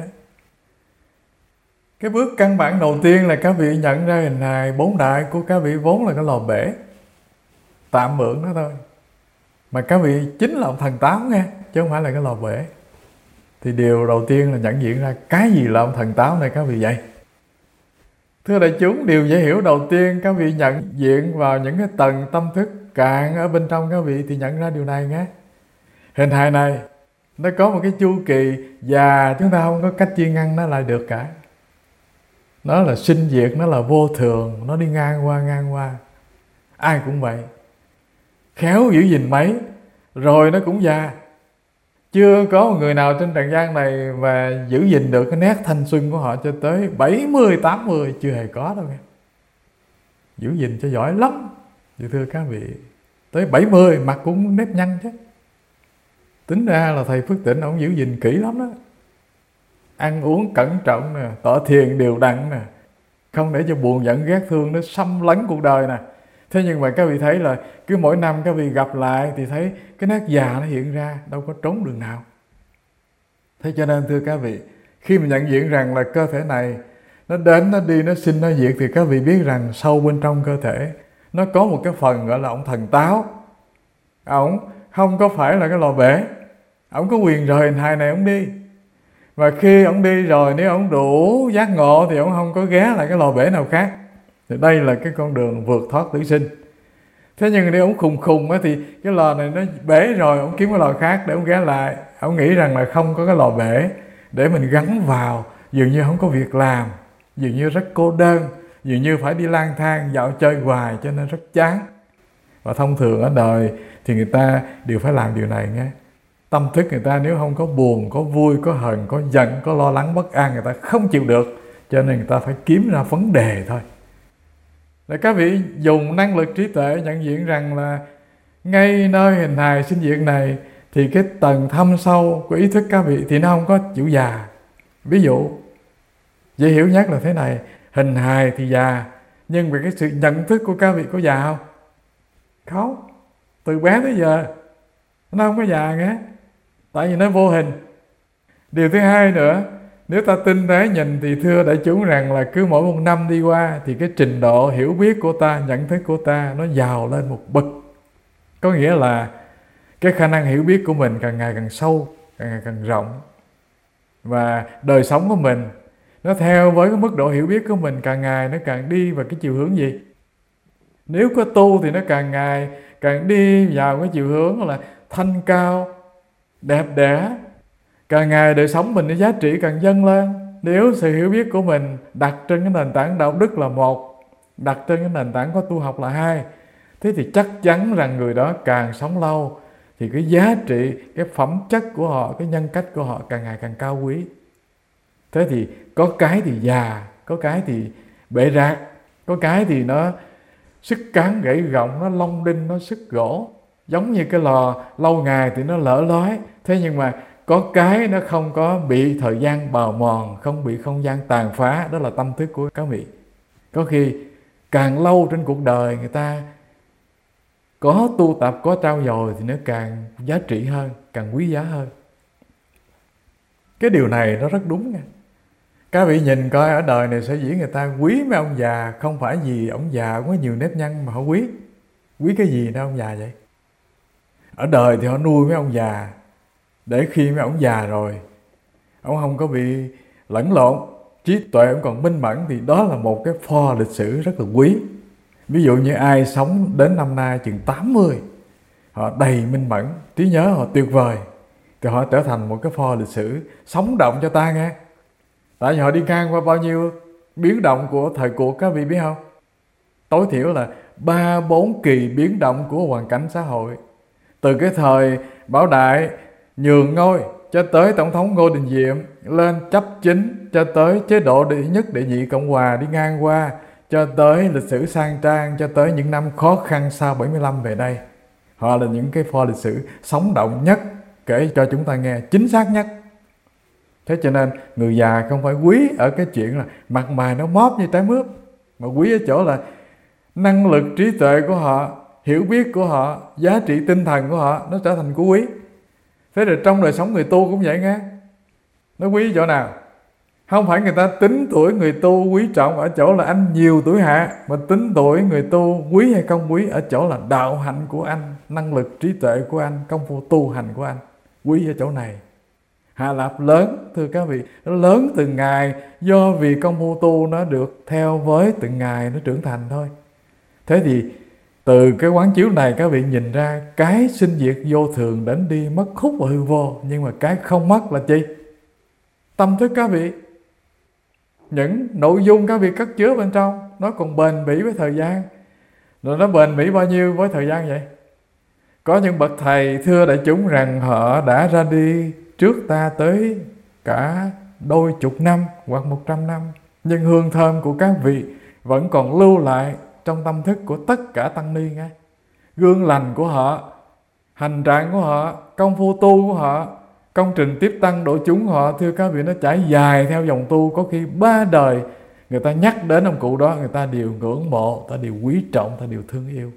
[SPEAKER 1] Cái bước căn bản đầu tiên là các vị nhận ra hình hài bốn đại của các vị vốn là cái lò bể, tạm mượn nó thôi. Mà các vị chính là ông thần táo nghe, chứ không phải là cái lò bể. Thì điều đầu tiên là nhận diện ra cái gì là ông thần táo này các vị vậy. Thưa đại chúng, điều dễ hiểu đầu tiên các vị nhận diện vào những cái tầng tâm thức cạn ở bên trong các vị thì nhận ra điều này nhé. Hình hài này nó có một cái chu kỳ và chúng ta không có cách chi ngăn nó lại được cả. Nó là sinh diệt, nó là vô thường, nó đi ngang qua ngang qua. Ai cũng vậy. Khéo giữ gìn mấy rồi nó cũng già. Chưa có một người nào trên trần gian này mà giữ gìn được cái nét thanh xuân của họ cho tới bảy mươi, tám mươi, chưa hề có đâu nghe. Giữ gìn cho giỏi lắm. Thì thưa các vị, tới bảy mươi mặt cũng nếp nhăn chứ. Tính ra là thầy Phước Tịnh ông giữ gìn kỹ lắm đó. Ăn uống cẩn trọng nè, tọa thiền đều đặn nè, không để cho buồn giận ghét thương nó xâm lấn cuộc đời nè. Thế nhưng mà các vị thấy là cứ mỗi năm các vị gặp lại thì thấy cái nét già nó hiện ra, đâu có trốn đường nào. Thế cho nên thưa các vị, khi mình nhận diện rằng là cơ thể này nó đến, nó đi, nó sinh, nó diệt, thì các vị biết rằng sâu bên trong cơ thể nó có một cái phần gọi là ông thần táo. Ông không có phải là cái lò bể, ông có quyền rời hình hài này ông đi. Và khi ông đi rồi, nếu ông đủ giác ngộ thì ông không có ghé lại cái lò bể nào khác. Thì đây là cái con đường vượt thoát tử sinh. Thế nhưng nếu ông khùng khùng á, thì cái lò này nó bể rồi, ông kiếm cái lò khác để ông ghé lại. Ông nghĩ rằng là không có cái lò bể để mình gắn vào, dường như không có việc làm, dường như rất cô đơn, dường như phải đi lang thang dạo chơi hoài cho nên rất chán. Và thông thường ở đời thì người ta đều phải làm điều này nghe. Tâm thức người ta nếu không có buồn, có vui, có hờn, có giận, có lo lắng, bất an, người ta không chịu được. Cho nên người ta phải kiếm ra vấn đề thôi. Để các vị dùng năng lực trí tuệ nhận diện rằng là ngay nơi hình hài sinh diệt này thì cái tầng thâm sâu của ý thức các vị thì nó không có chịu già. Ví dụ, dễ hiểu nhất là thế này, hình hài thì già, nhưng về cái sự nhận thức của các vị có già không? Không, từ bé tới giờ nó không có già nghe, tại vì nó vô hình. Điều thứ hai nữa, nếu ta tinh tế nhìn thì thưa đại chúng rằng là cứ mỗi một năm đi qua thì cái trình độ hiểu biết của ta, nhận thức của ta nó giàu lên một bậc. Có nghĩa là cái khả năng hiểu biết của mình càng ngày càng sâu, càng ngày càng rộng. Và đời sống của mình nó theo với cái mức độ hiểu biết của mình càng ngày nó càng đi vào cái chiều hướng gì? Nếu có tu thì nó càng ngày càng đi vào cái chiều hướng là thanh cao, đẹp đẽ. Càng ngày đời sống mình cái giá trị càng dâng lên. Nếu sự hiểu biết của mình đặt trên cái nền tảng đạo đức là một, đặt trên cái nền tảng có tu học là hai, thế thì chắc chắn rằng người đó càng sống lâu thì cái giá trị, cái phẩm chất của họ, cái nhân cách của họ càng ngày càng cao quý. Thế thì có cái thì già, có cái thì bể rạc, có cái thì nó sức cán gãy gọng, nó long đinh, nó sức gỗ. Giống như cái lò lâu ngày thì nó lở lói. Thế nhưng mà có cái nó không có bị thời gian bào mòn, không bị không gian tàn phá, đó là tâm thức của các vị. Có khi càng lâu trên cuộc đời người ta có tu tập, có trau dồi thì nó càng giá trị hơn, càng quý giá hơn. Cái điều này nó rất đúng nha. Các vị nhìn coi ở đời này sở dĩ người ta quý mấy ông già không phải vì ông già có nhiều nếp nhăn mà họ quý. Quý cái gì đó ông già vậy? Ở đời thì họ nuôi mấy ông già để khi mấy ông già rồi, ông không có bị lẫn lộn, trí tuệ ông còn minh mẫn, thì đó là một cái pho lịch sử rất là quý. Ví dụ như ai sống đến năm nay chừng tám mươi, họ đầy minh mẫn, trí nhớ họ tuyệt vời, thì họ trở thành một cái pho lịch sử sống động cho ta nghe. Tại vì họ đi ngang qua bao nhiêu biến động của thời cuộc các vị biết không? Tối thiểu là ba bốn kỳ biến động của hoàn cảnh xã hội. Từ cái thời Bảo Đại nhường ngôi cho tới Tổng thống Ngô Đình Diệm lên chấp chính, cho tới chế độ đệ nhất đệ nhị Cộng Hòa đi ngang qua, cho tới lịch sử sang trang, cho tới những năm khó khăn sau bảy mươi lăm về đây. Họ là những cái pho lịch sử sống động nhất, kể cho chúng ta nghe chính xác nhất. Thế cho nên người già không phải quý ở cái chuyện là mặt mày nó móp như trái mướp, mà quý ở chỗ là năng lực trí tuệ của họ, hiểu biết của họ, giá trị tinh thần của họ nó trở thành của quý. Thế rồi trong đời sống người tu cũng vậy nghe. Nó quý chỗ nào? Không phải người ta tính tuổi người tu quý trọng ở chỗ là anh nhiều tuổi hạ, mà tính tuổi người tu quý hay không quý ở chỗ là đạo hạnh của anh, năng lực trí tuệ của anh, công phu tu hành của anh. Quý ở chỗ này. Hạ Lạp lớn, thưa các vị, nó lớn từng ngày do vì công phu tu nó được theo với từng ngày nó trưởng thành thôi. Thế thì từ cái quán chiếu này các vị nhìn ra cái sinh diệt vô thường đến đi, mất hút và hư vô. Nhưng mà cái không mất là chi? Tâm thức các vị. Những nội dung các vị cất chứa bên trong nó còn bền bỉ với thời gian. Rồi nó bền bỉ bao nhiêu với thời gian vậy? Có những bậc thầy thưa đại chúng rằng họ đã ra đi trước ta tới cả đôi chục năm hoặc một trăm năm, nhưng hương thơm của các vị vẫn còn lưu lại trong tâm thức của tất cả tăng ni nghe. Gương lành của họ, hành trạng của họ, công phu tu của họ, công trình tiếp tăng độ chúng họ, thưa các vị, nó trải dài theo dòng tu. Có khi ba đời người ta nhắc đến ông cụ đó, người ta đều ngưỡng mộ, người ta đều quý trọng, người ta đều thương yêu.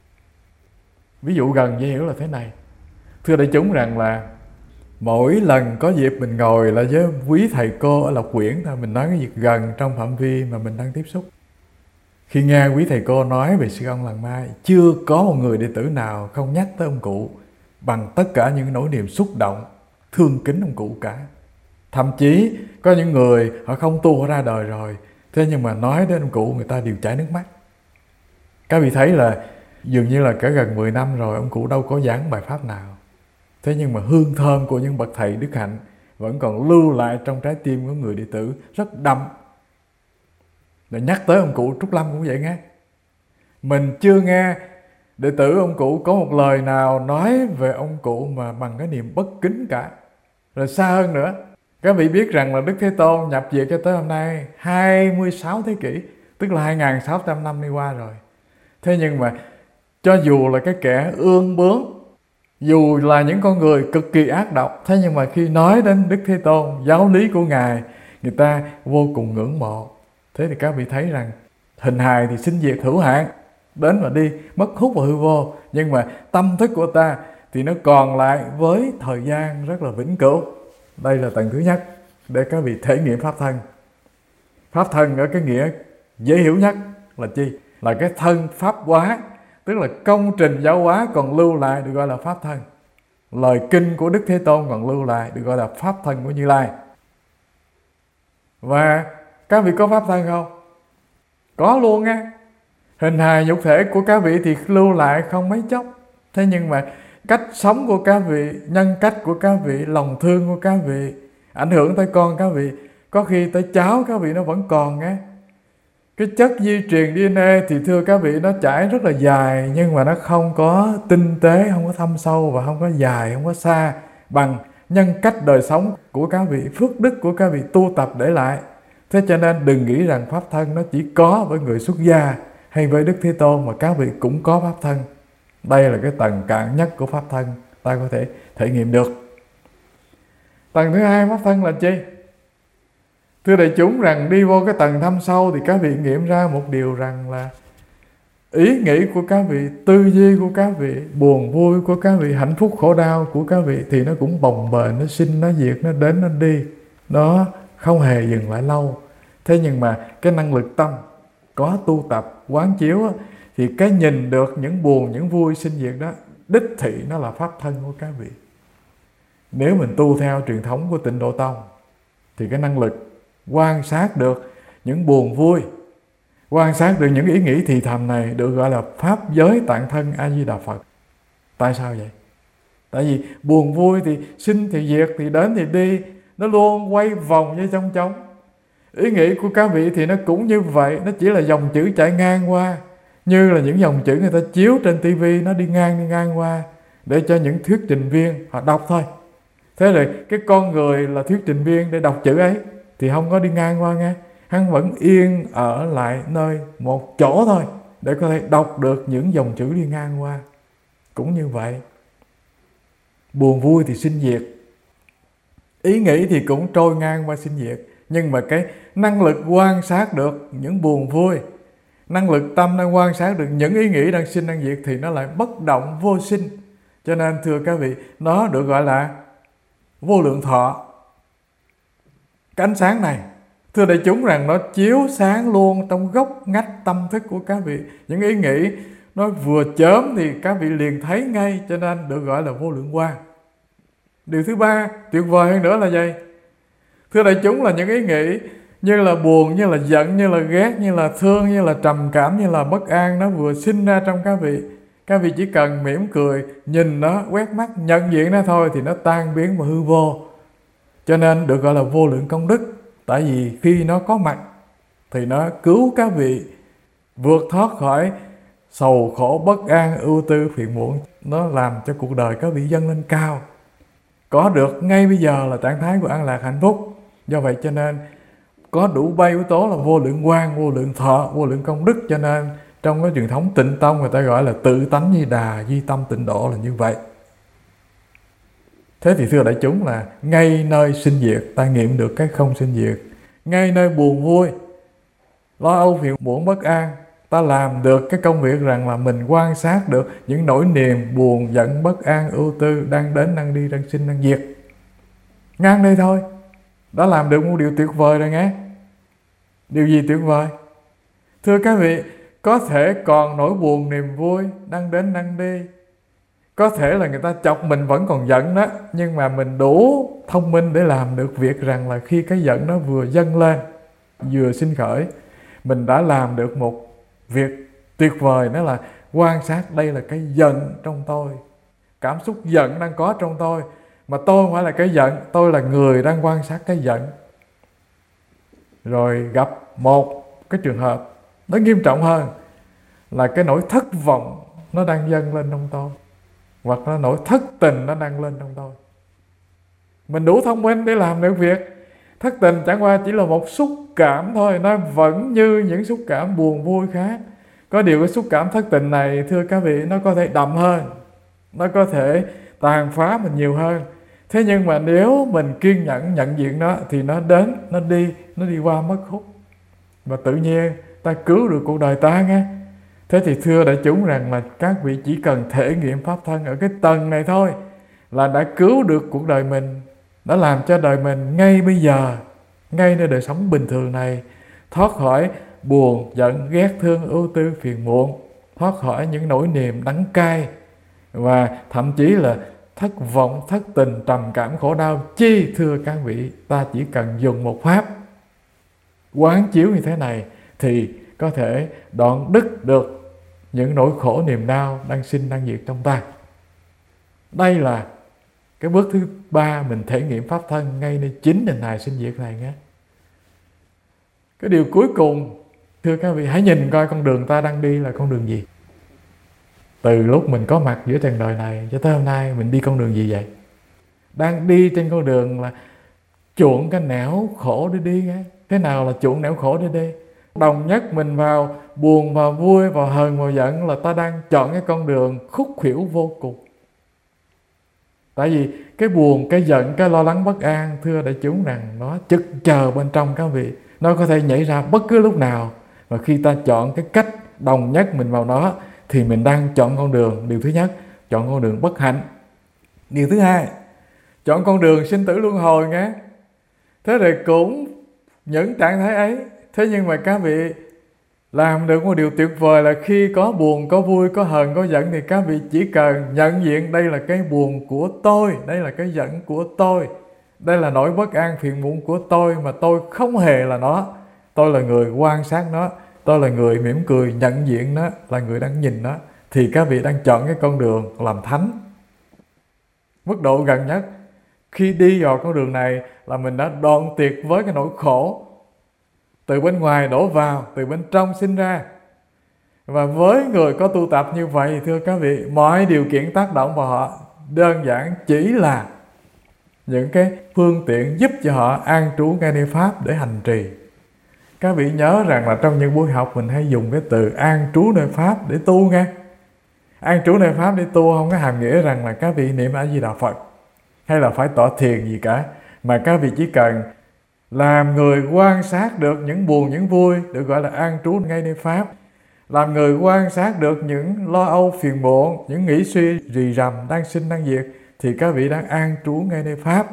[SPEAKER 1] Ví dụ gần dễ hiểu là thế này. Thưa đại chúng rằng là mỗi lần có dịp mình ngồi là với quý thầy cô ở Lộc Quyển thôi, mình nói cái việc gần trong phạm vi mà mình đang tiếp xúc. Khi nghe quý thầy cô nói về sư ông Làng Mai, chưa có một người đệ tử nào không nhắc tới ông cụ bằng tất cả những nỗi niềm xúc động, thương kính ông cụ cả. Thậm chí có những người họ không tu, họ ra đời rồi, thế nhưng mà nói đến ông cụ người ta đều chảy nước mắt. Các vị thấy là dường như là cả gần mười năm rồi ông cụ đâu có giảng bài pháp nào. Thế nhưng mà hương thơm của những bậc thầy đức hạnh vẫn còn lưu lại trong trái tim của người đệ tử rất đậm. Để nhắc tới ông cụ Trúc Lâm cũng vậy nghe. Mình chưa nghe đệ tử ông cụ có một lời nào nói về ông cụ mà bằng cái niềm bất kính cả. Rồi xa hơn nữa, các vị biết rằng là Đức Thế Tôn nhập diệt cho tới hôm nay hai mươi sáu thế kỷ, tức là hai nghìn sáu trăm năm đi qua rồi. Thế nhưng mà cho dù là cái kẻ ương bướng, dù là những con người cực kỳ ác độc, thế nhưng mà khi nói đến Đức Thế Tôn, giáo lý của Ngài, người ta vô cùng ngưỡng mộ. Thế thì các vị thấy rằng hình hài thì sinh diệt hữu hạn, đến và đi, mất hút và hư vô. Nhưng mà tâm thức của ta thì nó còn lại với thời gian rất là vĩnh cửu. Đây là tầng thứ nhất để các vị thể nghiệm pháp thân. Pháp thân ở cái nghĩa dễ hiểu nhất là chi? Là cái thân pháp hóa, tức là công trình giáo hóa còn lưu lại được gọi là pháp thân. Lời kinh của Đức Thế Tôn còn lưu lại được gọi là pháp thân của Như Lai. Và các vị có pháp thân không? Có luôn á. Hình hài nhục thể của các vị thì lưu lại không mấy chốc. Thế nhưng mà cách sống của các vị, nhân cách của các vị, lòng thương của các vị, ảnh hưởng tới con các vị, có khi tới cháu các vị nó vẫn còn á. Cái chất di truyền đê en a thì thưa các vị nó trải rất là dài, nhưng mà nó không có tinh tế, không có thâm sâu và không có dài, không có xa bằng nhân cách đời sống của các vị, phước đức của các vị tu tập để lại. Thế cho nên đừng nghĩ rằng pháp thân nó chỉ có với người xuất gia hay với Đức Thế Tôn, mà các vị cũng có pháp thân. Đây là cái tầng cạn nhất của pháp thân ta có thể thể nghiệm được. Tầng thứ hai pháp thân là chi? Thưa đại chúng rằng đi vô cái tầng thâm sâu thì các vị nghiệm ra một điều rằng là ý nghĩ của các vị, tư duy của các vị, buồn vui của các vị, hạnh phúc khổ đau của các vị thì nó cũng bồng bềnh, nó sinh, nó diệt, nó đến, nó đi. Nó không hề dừng lại lâu. Thế nhưng mà cái năng lực tâm có tu tập, quán chiếu thì cái nhìn được những buồn, những vui sinh diệt đó, đích thị nó là pháp thân của các vị. Nếu mình tu theo truyền thống của Tịnh Độ Tông thì cái năng lực quan sát được những buồn vui, quan sát được những ý nghĩ thì thầm này được gọi là pháp giới tạng thân A Di Đà Phật. Tại sao vậy? Tại vì buồn vui thì sinh thì diệt, thì đến thì đi, nó luôn quay vòng như trong trống. Ý nghĩ của các vị thì nó cũng như vậy, nó chỉ là dòng chữ chạy ngang qua, như là những dòng chữ người ta chiếu trên tivi, nó đi ngang đi ngang qua để cho những thuyết trình viên họ đọc thôi. Thế rồi cái con người là thuyết trình viên để đọc chữ ấy thì không có đi ngang qua nghe, hắn vẫn yên ở lại nơi một chỗ thôi để có thể đọc được những dòng chữ đi ngang qua. Cũng như vậy, buồn vui thì sinh diệt, ý nghĩ thì cũng trôi ngang qua sinh diệt, nhưng mà cái năng lực quan sát được những buồn vui, năng lực tâm đang quan sát được những ý nghĩ đang sinh đang diệt thì nó lại bất động vô sinh. Cho nên thưa các vị, nó được gọi là vô lượng thọ. Cái ánh sáng này, thưa đại chúng rằng nó chiếu sáng luôn trong gốc ngách tâm thức của các vị. Những ý nghĩ nó vừa chớm thì các vị liền thấy ngay, cho nên được gọi là vô lượng quang. Điều thứ ba tuyệt vời hơn nữa là gì? Thưa đại chúng, là những ý nghĩ như là buồn, như là giận, như là ghét, như là thương, như là trầm cảm, như là bất an, nó vừa sinh ra trong các vị. Các vị chỉ cần mỉm cười, nhìn nó, quét mắt, nhận diện nó thôi thì nó tan biến và hư vô. Cho nên được gọi là vô lượng công đức. Tại vì khi nó có mặt thì nó cứu các vị vượt thoát khỏi sầu khổ, bất an, ưu tư, phiền muộn. Nó làm cho cuộc đời các vị dâng lên cao, có được ngay bây giờ là trạng thái của an lạc hạnh phúc. Do vậy cho nên có đủ ba yếu tố là vô lượng quang, vô lượng thọ, vô lượng công đức. Cho nên trong cái truyền thống Tịnh Tông người ta gọi là tự tánh Di Đà, duy tâm tịnh độ là như vậy. Thế thì thưa đại chúng, là ngay nơi sinh diệt ta nghiệm được cái không sinh diệt. Ngay nơi buồn vui, lo âu phiền muộn bất an, ta làm được cái công việc rằng là mình quan sát được những nỗi niềm buồn, giận, bất an, ưu tư đang đến, đang đi, đang sinh, đang diệt. Ngang đây thôi, đã làm được một điều tuyệt vời rồi nghe. Điều gì tuyệt vời? Thưa các vị, có thể còn nỗi buồn, niềm vui đang đến, đang đi. Có thể là người ta chọc mình vẫn còn giận đó, nhưng mà mình đủ thông minh để làm được việc rằng là khi cái giận nó vừa dâng lên, vừa sinh khởi, mình đã làm được một việc tuyệt vời, đó là quan sát đây là cái giận trong tôi. Cảm xúc giận đang có trong tôi, mà tôi không phải là cái giận, tôi là người đang quan sát cái giận. Rồi gặp một cái trường hợp nó nghiêm trọng hơn, là cái nỗi thất vọng nó đang dâng lên trong tôi, hoặc là nỗi thất tình nó đang lên trong tôi. Mình đủ thông minh để làm được việc. Thất tình chẳng qua chỉ là một xúc cảm thôi, nó vẫn như những xúc cảm buồn vui khác. Có điều cái xúc cảm thất tình này, thưa các vị, nó có thể đậm hơn, nó có thể tàn phá mình nhiều hơn. Thế nhưng mà nếu mình kiên nhẫn nhận diện nó thì nó đến, nó đi, nó đi qua mất hút, và tự nhiên ta cứu được cuộc đời ta nghe. Thế thì thưa đại chúng rằng là các vị chỉ cần thể nghiệm pháp thân ở cái tầng này thôi là đã cứu được cuộc đời mình, đã làm cho đời mình ngay bây giờ, ngay nơi đời sống bình thường này, thoát khỏi buồn, giận, ghét, thương, ưu tư, phiền muộn, thoát khỏi những nỗi niềm đắng cay, và thậm chí là thất vọng, thất tình, trầm cảm, khổ đau. Chi thưa các vị, ta chỉ cần dùng một pháp quán chiếu như thế này thì có thể đoạn đứt được những nỗi khổ niềm đau đang sinh, đang diệt trong ta. Đây là cái bước thứ ba, mình thể nghiệm pháp thân ngay nơi chính đền hài sinh diệt này nhé. Cái điều cuối cùng, thưa các vị, hãy nhìn coi con đường ta đang đi là con đường gì. Từ lúc mình có mặt giữa trần đời này cho tới hôm nay, mình đi con đường gì vậy? Đang đi trên con đường là chuộng cái nẻo khổ để đi nghe. Thế nào là chuộng nẻo khổ để đi? Đồng nhất mình vào buồn, vào vui, vào hờn, vào giận là ta đang chọn cái con đường khúc khuỷu vô cùng. Tại vì cái buồn, cái giận, cái lo lắng bất an, thưa đại chúng rằng nó chực chờ bên trong các vị. Nó có thể nhảy ra bất cứ lúc nào. Và khi ta chọn cái cách đồng nhất mình vào nó thì mình đang chọn con đường, điều thứ nhất, chọn con đường bất hạnh. Điều thứ hai, chọn con đường sinh tử luân hồi nghe. Thế rồi cũng những trạng thái ấy, thế nhưng mà các vị làm được một điều tuyệt vời là khi có buồn, có vui, có hờn, có giận thì các vị chỉ cần nhận diện đây là cái buồn của tôi, đây là cái giận của tôi, đây là nỗi bất an phiền muộn của tôi, mà tôi không hề là nó. Tôi là người quan sát nó, tôi là người mỉm cười nhận diện nó, là người đang nhìn nó. Thì các vị đang chọn cái con đường làm thánh. Mức độ gần nhất khi đi vào con đường này là mình đã đoạn tuyệt với cái nỗi khổ từ bên ngoài đổ vào, từ bên trong sinh ra. Và với người có tu tập như vậy, thưa các vị, mọi điều kiện tác động vào họ đơn giản chỉ là những cái phương tiện giúp cho họ an trú ngay nơi Pháp để hành trì. Các vị nhớ rằng là trong những buổi học mình hay dùng cái từ an trú nơi Pháp để tu nghe. An trú nơi Pháp để tu không có hàm nghĩa rằng là các vị niệm A Di Đà Phật hay là phải tọa thiền gì cả, mà các vị chỉ cần làm người quan sát được những buồn, những vui, được gọi là an trú ngay nơi Pháp. Làm người quan sát được những lo âu phiền muộn, những nghĩ suy rì rầm đang sinh đang diệt, thì các vị đang an trú ngay nơi Pháp.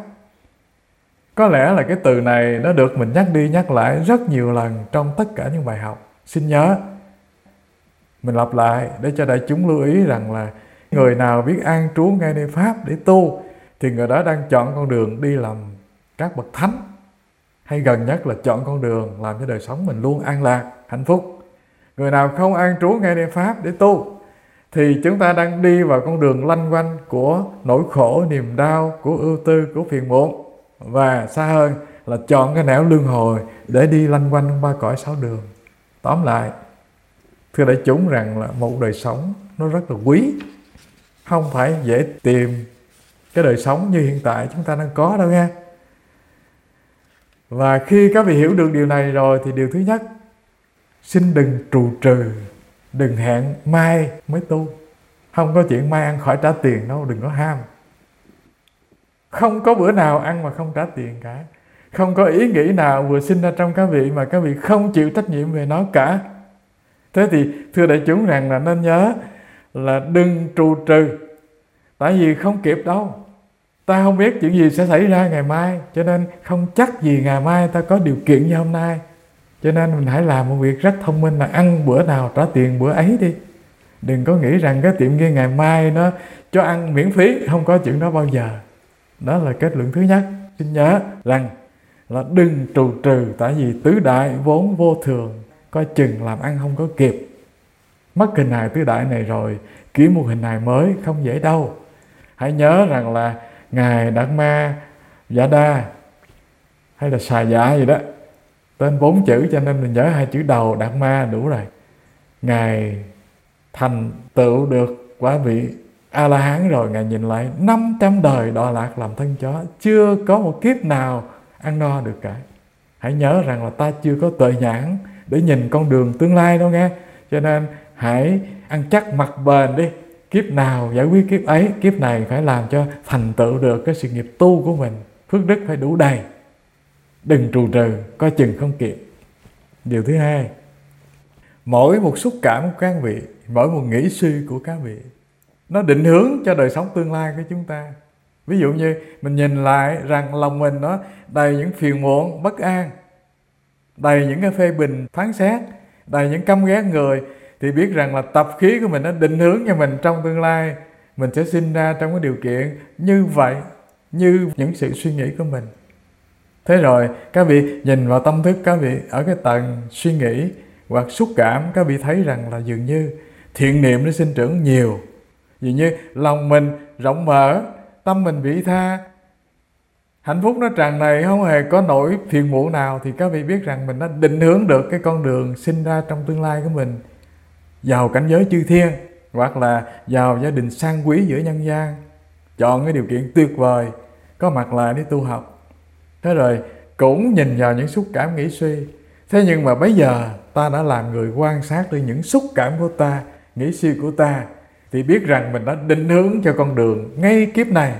[SPEAKER 1] Có lẽ là cái từ này nó được mình nhắc đi nhắc lại rất nhiều lần trong tất cả những bài học. Xin nhớ, mình lặp lại để cho đại chúng lưu ý rằng là người nào biết an trú ngay nơi Pháp để tu thì người đó đang chọn con đường đi làm các bậc thánh, hay gần nhất là chọn con đường làm cho đời sống mình luôn an lạc, hạnh phúc. Người nào không an trú ngay nơi Pháp để tu thì chúng ta đang đi vào con đường lanh quanh của nỗi khổ, niềm đau, của ưu tư, của phiền muộn. Và xa hơn là chọn cái nẻo luân hồi để đi lanh quanh ba cõi sáu đường. Tóm lại, thưa đại chúng rằng là một đời sống nó rất là quý, không phải dễ tìm cái đời sống như hiện tại chúng ta đang có đâu nha. Và khi các vị hiểu được điều này rồi thì điều thứ nhất, xin đừng trù trừ, đừng hẹn mai mới tu. Không có chuyện mai ăn khỏi trả tiền đâu, đừng có ham. Không có bữa nào ăn mà không trả tiền cả. Không có ý nghĩ nào vừa sinh ra trong các vị mà các vị không chịu trách nhiệm về nó cả. Thế thì thưa đại chúng rằng là nên nhớ là đừng trù trừ. Tại vì không kịp đâu. Ta không biết chuyện gì sẽ xảy ra ngày mai, cho nên không chắc gì ngày mai ta có điều kiện như hôm nay. Cho nên mình hãy làm một việc rất thông minh là ăn bữa nào trả tiền bữa ấy đi. Đừng có nghĩ rằng cái tiệm kia ngày mai nó cho ăn miễn phí, không có chuyện đó bao giờ. Đó là kết luận thứ nhất. Xin nhớ rằng là đừng trù trừ, tại vì tứ đại vốn vô thường, coi chừng làm ăn không có kịp. Mất hình hài tứ đại này rồi, kiếm một hình hài mới không dễ đâu. Hãy nhớ rằng là Ngài Đạt Ma Giả Đa hay là Xà Dạ gì đó, tên bốn chữ cho nên mình nhớ hai chữ đầu Đạt Ma đủ rồi. Ngài thành tựu được quả vị A-la-hán rồi, Ngài nhìn lại năm trăm đời đọa lạc làm thân chó, chưa có một kiếp nào ăn no được cả. Hãy nhớ rằng là ta chưa có tuệ nhãn để nhìn con đường tương lai đâu nghe. Cho nên hãy ăn chắc mặc bền đi. Kiếp nào giải quyết kiếp ấy, kiếp này phải làm cho thành tựu được cái sự nghiệp tu của mình. Phước đức phải đủ đầy. Đừng trù trừ, coi chừng không kịp. Điều thứ hai, mỗi một xúc cảm của các vị, mỗi một nghĩ suy của các vị, nó định hướng cho đời sống tương lai của chúng ta. Ví dụ như mình nhìn lại rằng lòng mình nó đầy những phiền muộn, bất an, đầy những cái phê bình, phán xét, đầy những căm ghét người, thì biết rằng là tập khí của mình nó định hướng cho mình trong tương lai. Mình sẽ sinh ra trong cái điều kiện như vậy, như những sự suy nghĩ của mình. Thế rồi các vị nhìn vào tâm thức các vị ở cái tầng suy nghĩ hoặc xúc cảm, các vị thấy rằng là dường như thiện niệm nó sinh trưởng nhiều, dường như lòng mình rộng mở, tâm mình vị tha, hạnh phúc nó tràn đầy, không hề có nỗi phiền muộn nào, thì các vị biết rằng mình đã định hướng được cái con đường sinh ra trong tương lai của mình, vào cảnh giới chư thiên hoặc là vào gia đình sang quý giữa nhân gian, chọn cái điều kiện tuyệt vời, có mặt lại để tu học. Thế rồi cũng nhìn vào những xúc cảm nghĩ suy. Thế nhưng mà bây giờ ta đã làm người quan sát được những xúc cảm của ta, nghĩ suy của ta, thì biết rằng mình đã định hướng cho con đường ngay kiếp này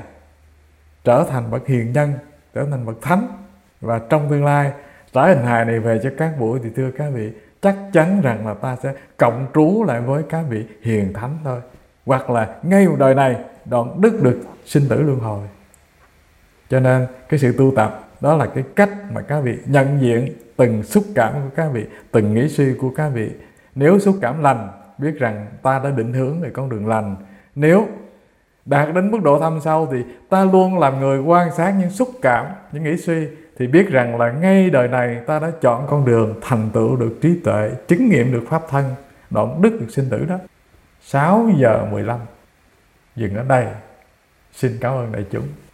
[SPEAKER 1] trở thành bậc hiền nhân, trở thành bậc thánh. Và trong tương lai trả hình hài này về cho các buổi thì thưa các vị, chắc chắn rằng là ta sẽ cộng trú lại với các vị hiền thánh thôi. Hoặc là ngay một đời này đoạn đứt được sinh tử luân hồi. Cho nên cái sự tu tập đó là cái cách mà các vị nhận diện từng xúc cảm của các vị, từng nghĩ suy của các vị. Nếu xúc cảm lành, biết rằng ta đã định hướng về con đường lành. Nếu đạt đến mức độ thâm sâu thì ta luôn làm người quan sát những xúc cảm, những nghĩ suy, thì biết rằng là ngay đời này ta đã chọn con đường thành tựu được trí tuệ, chứng nghiệm được pháp thân, đoạn đứt được sinh tử đó. Sáu giờ mười lăm dừng ở đây. Xin cảm ơn đại chúng.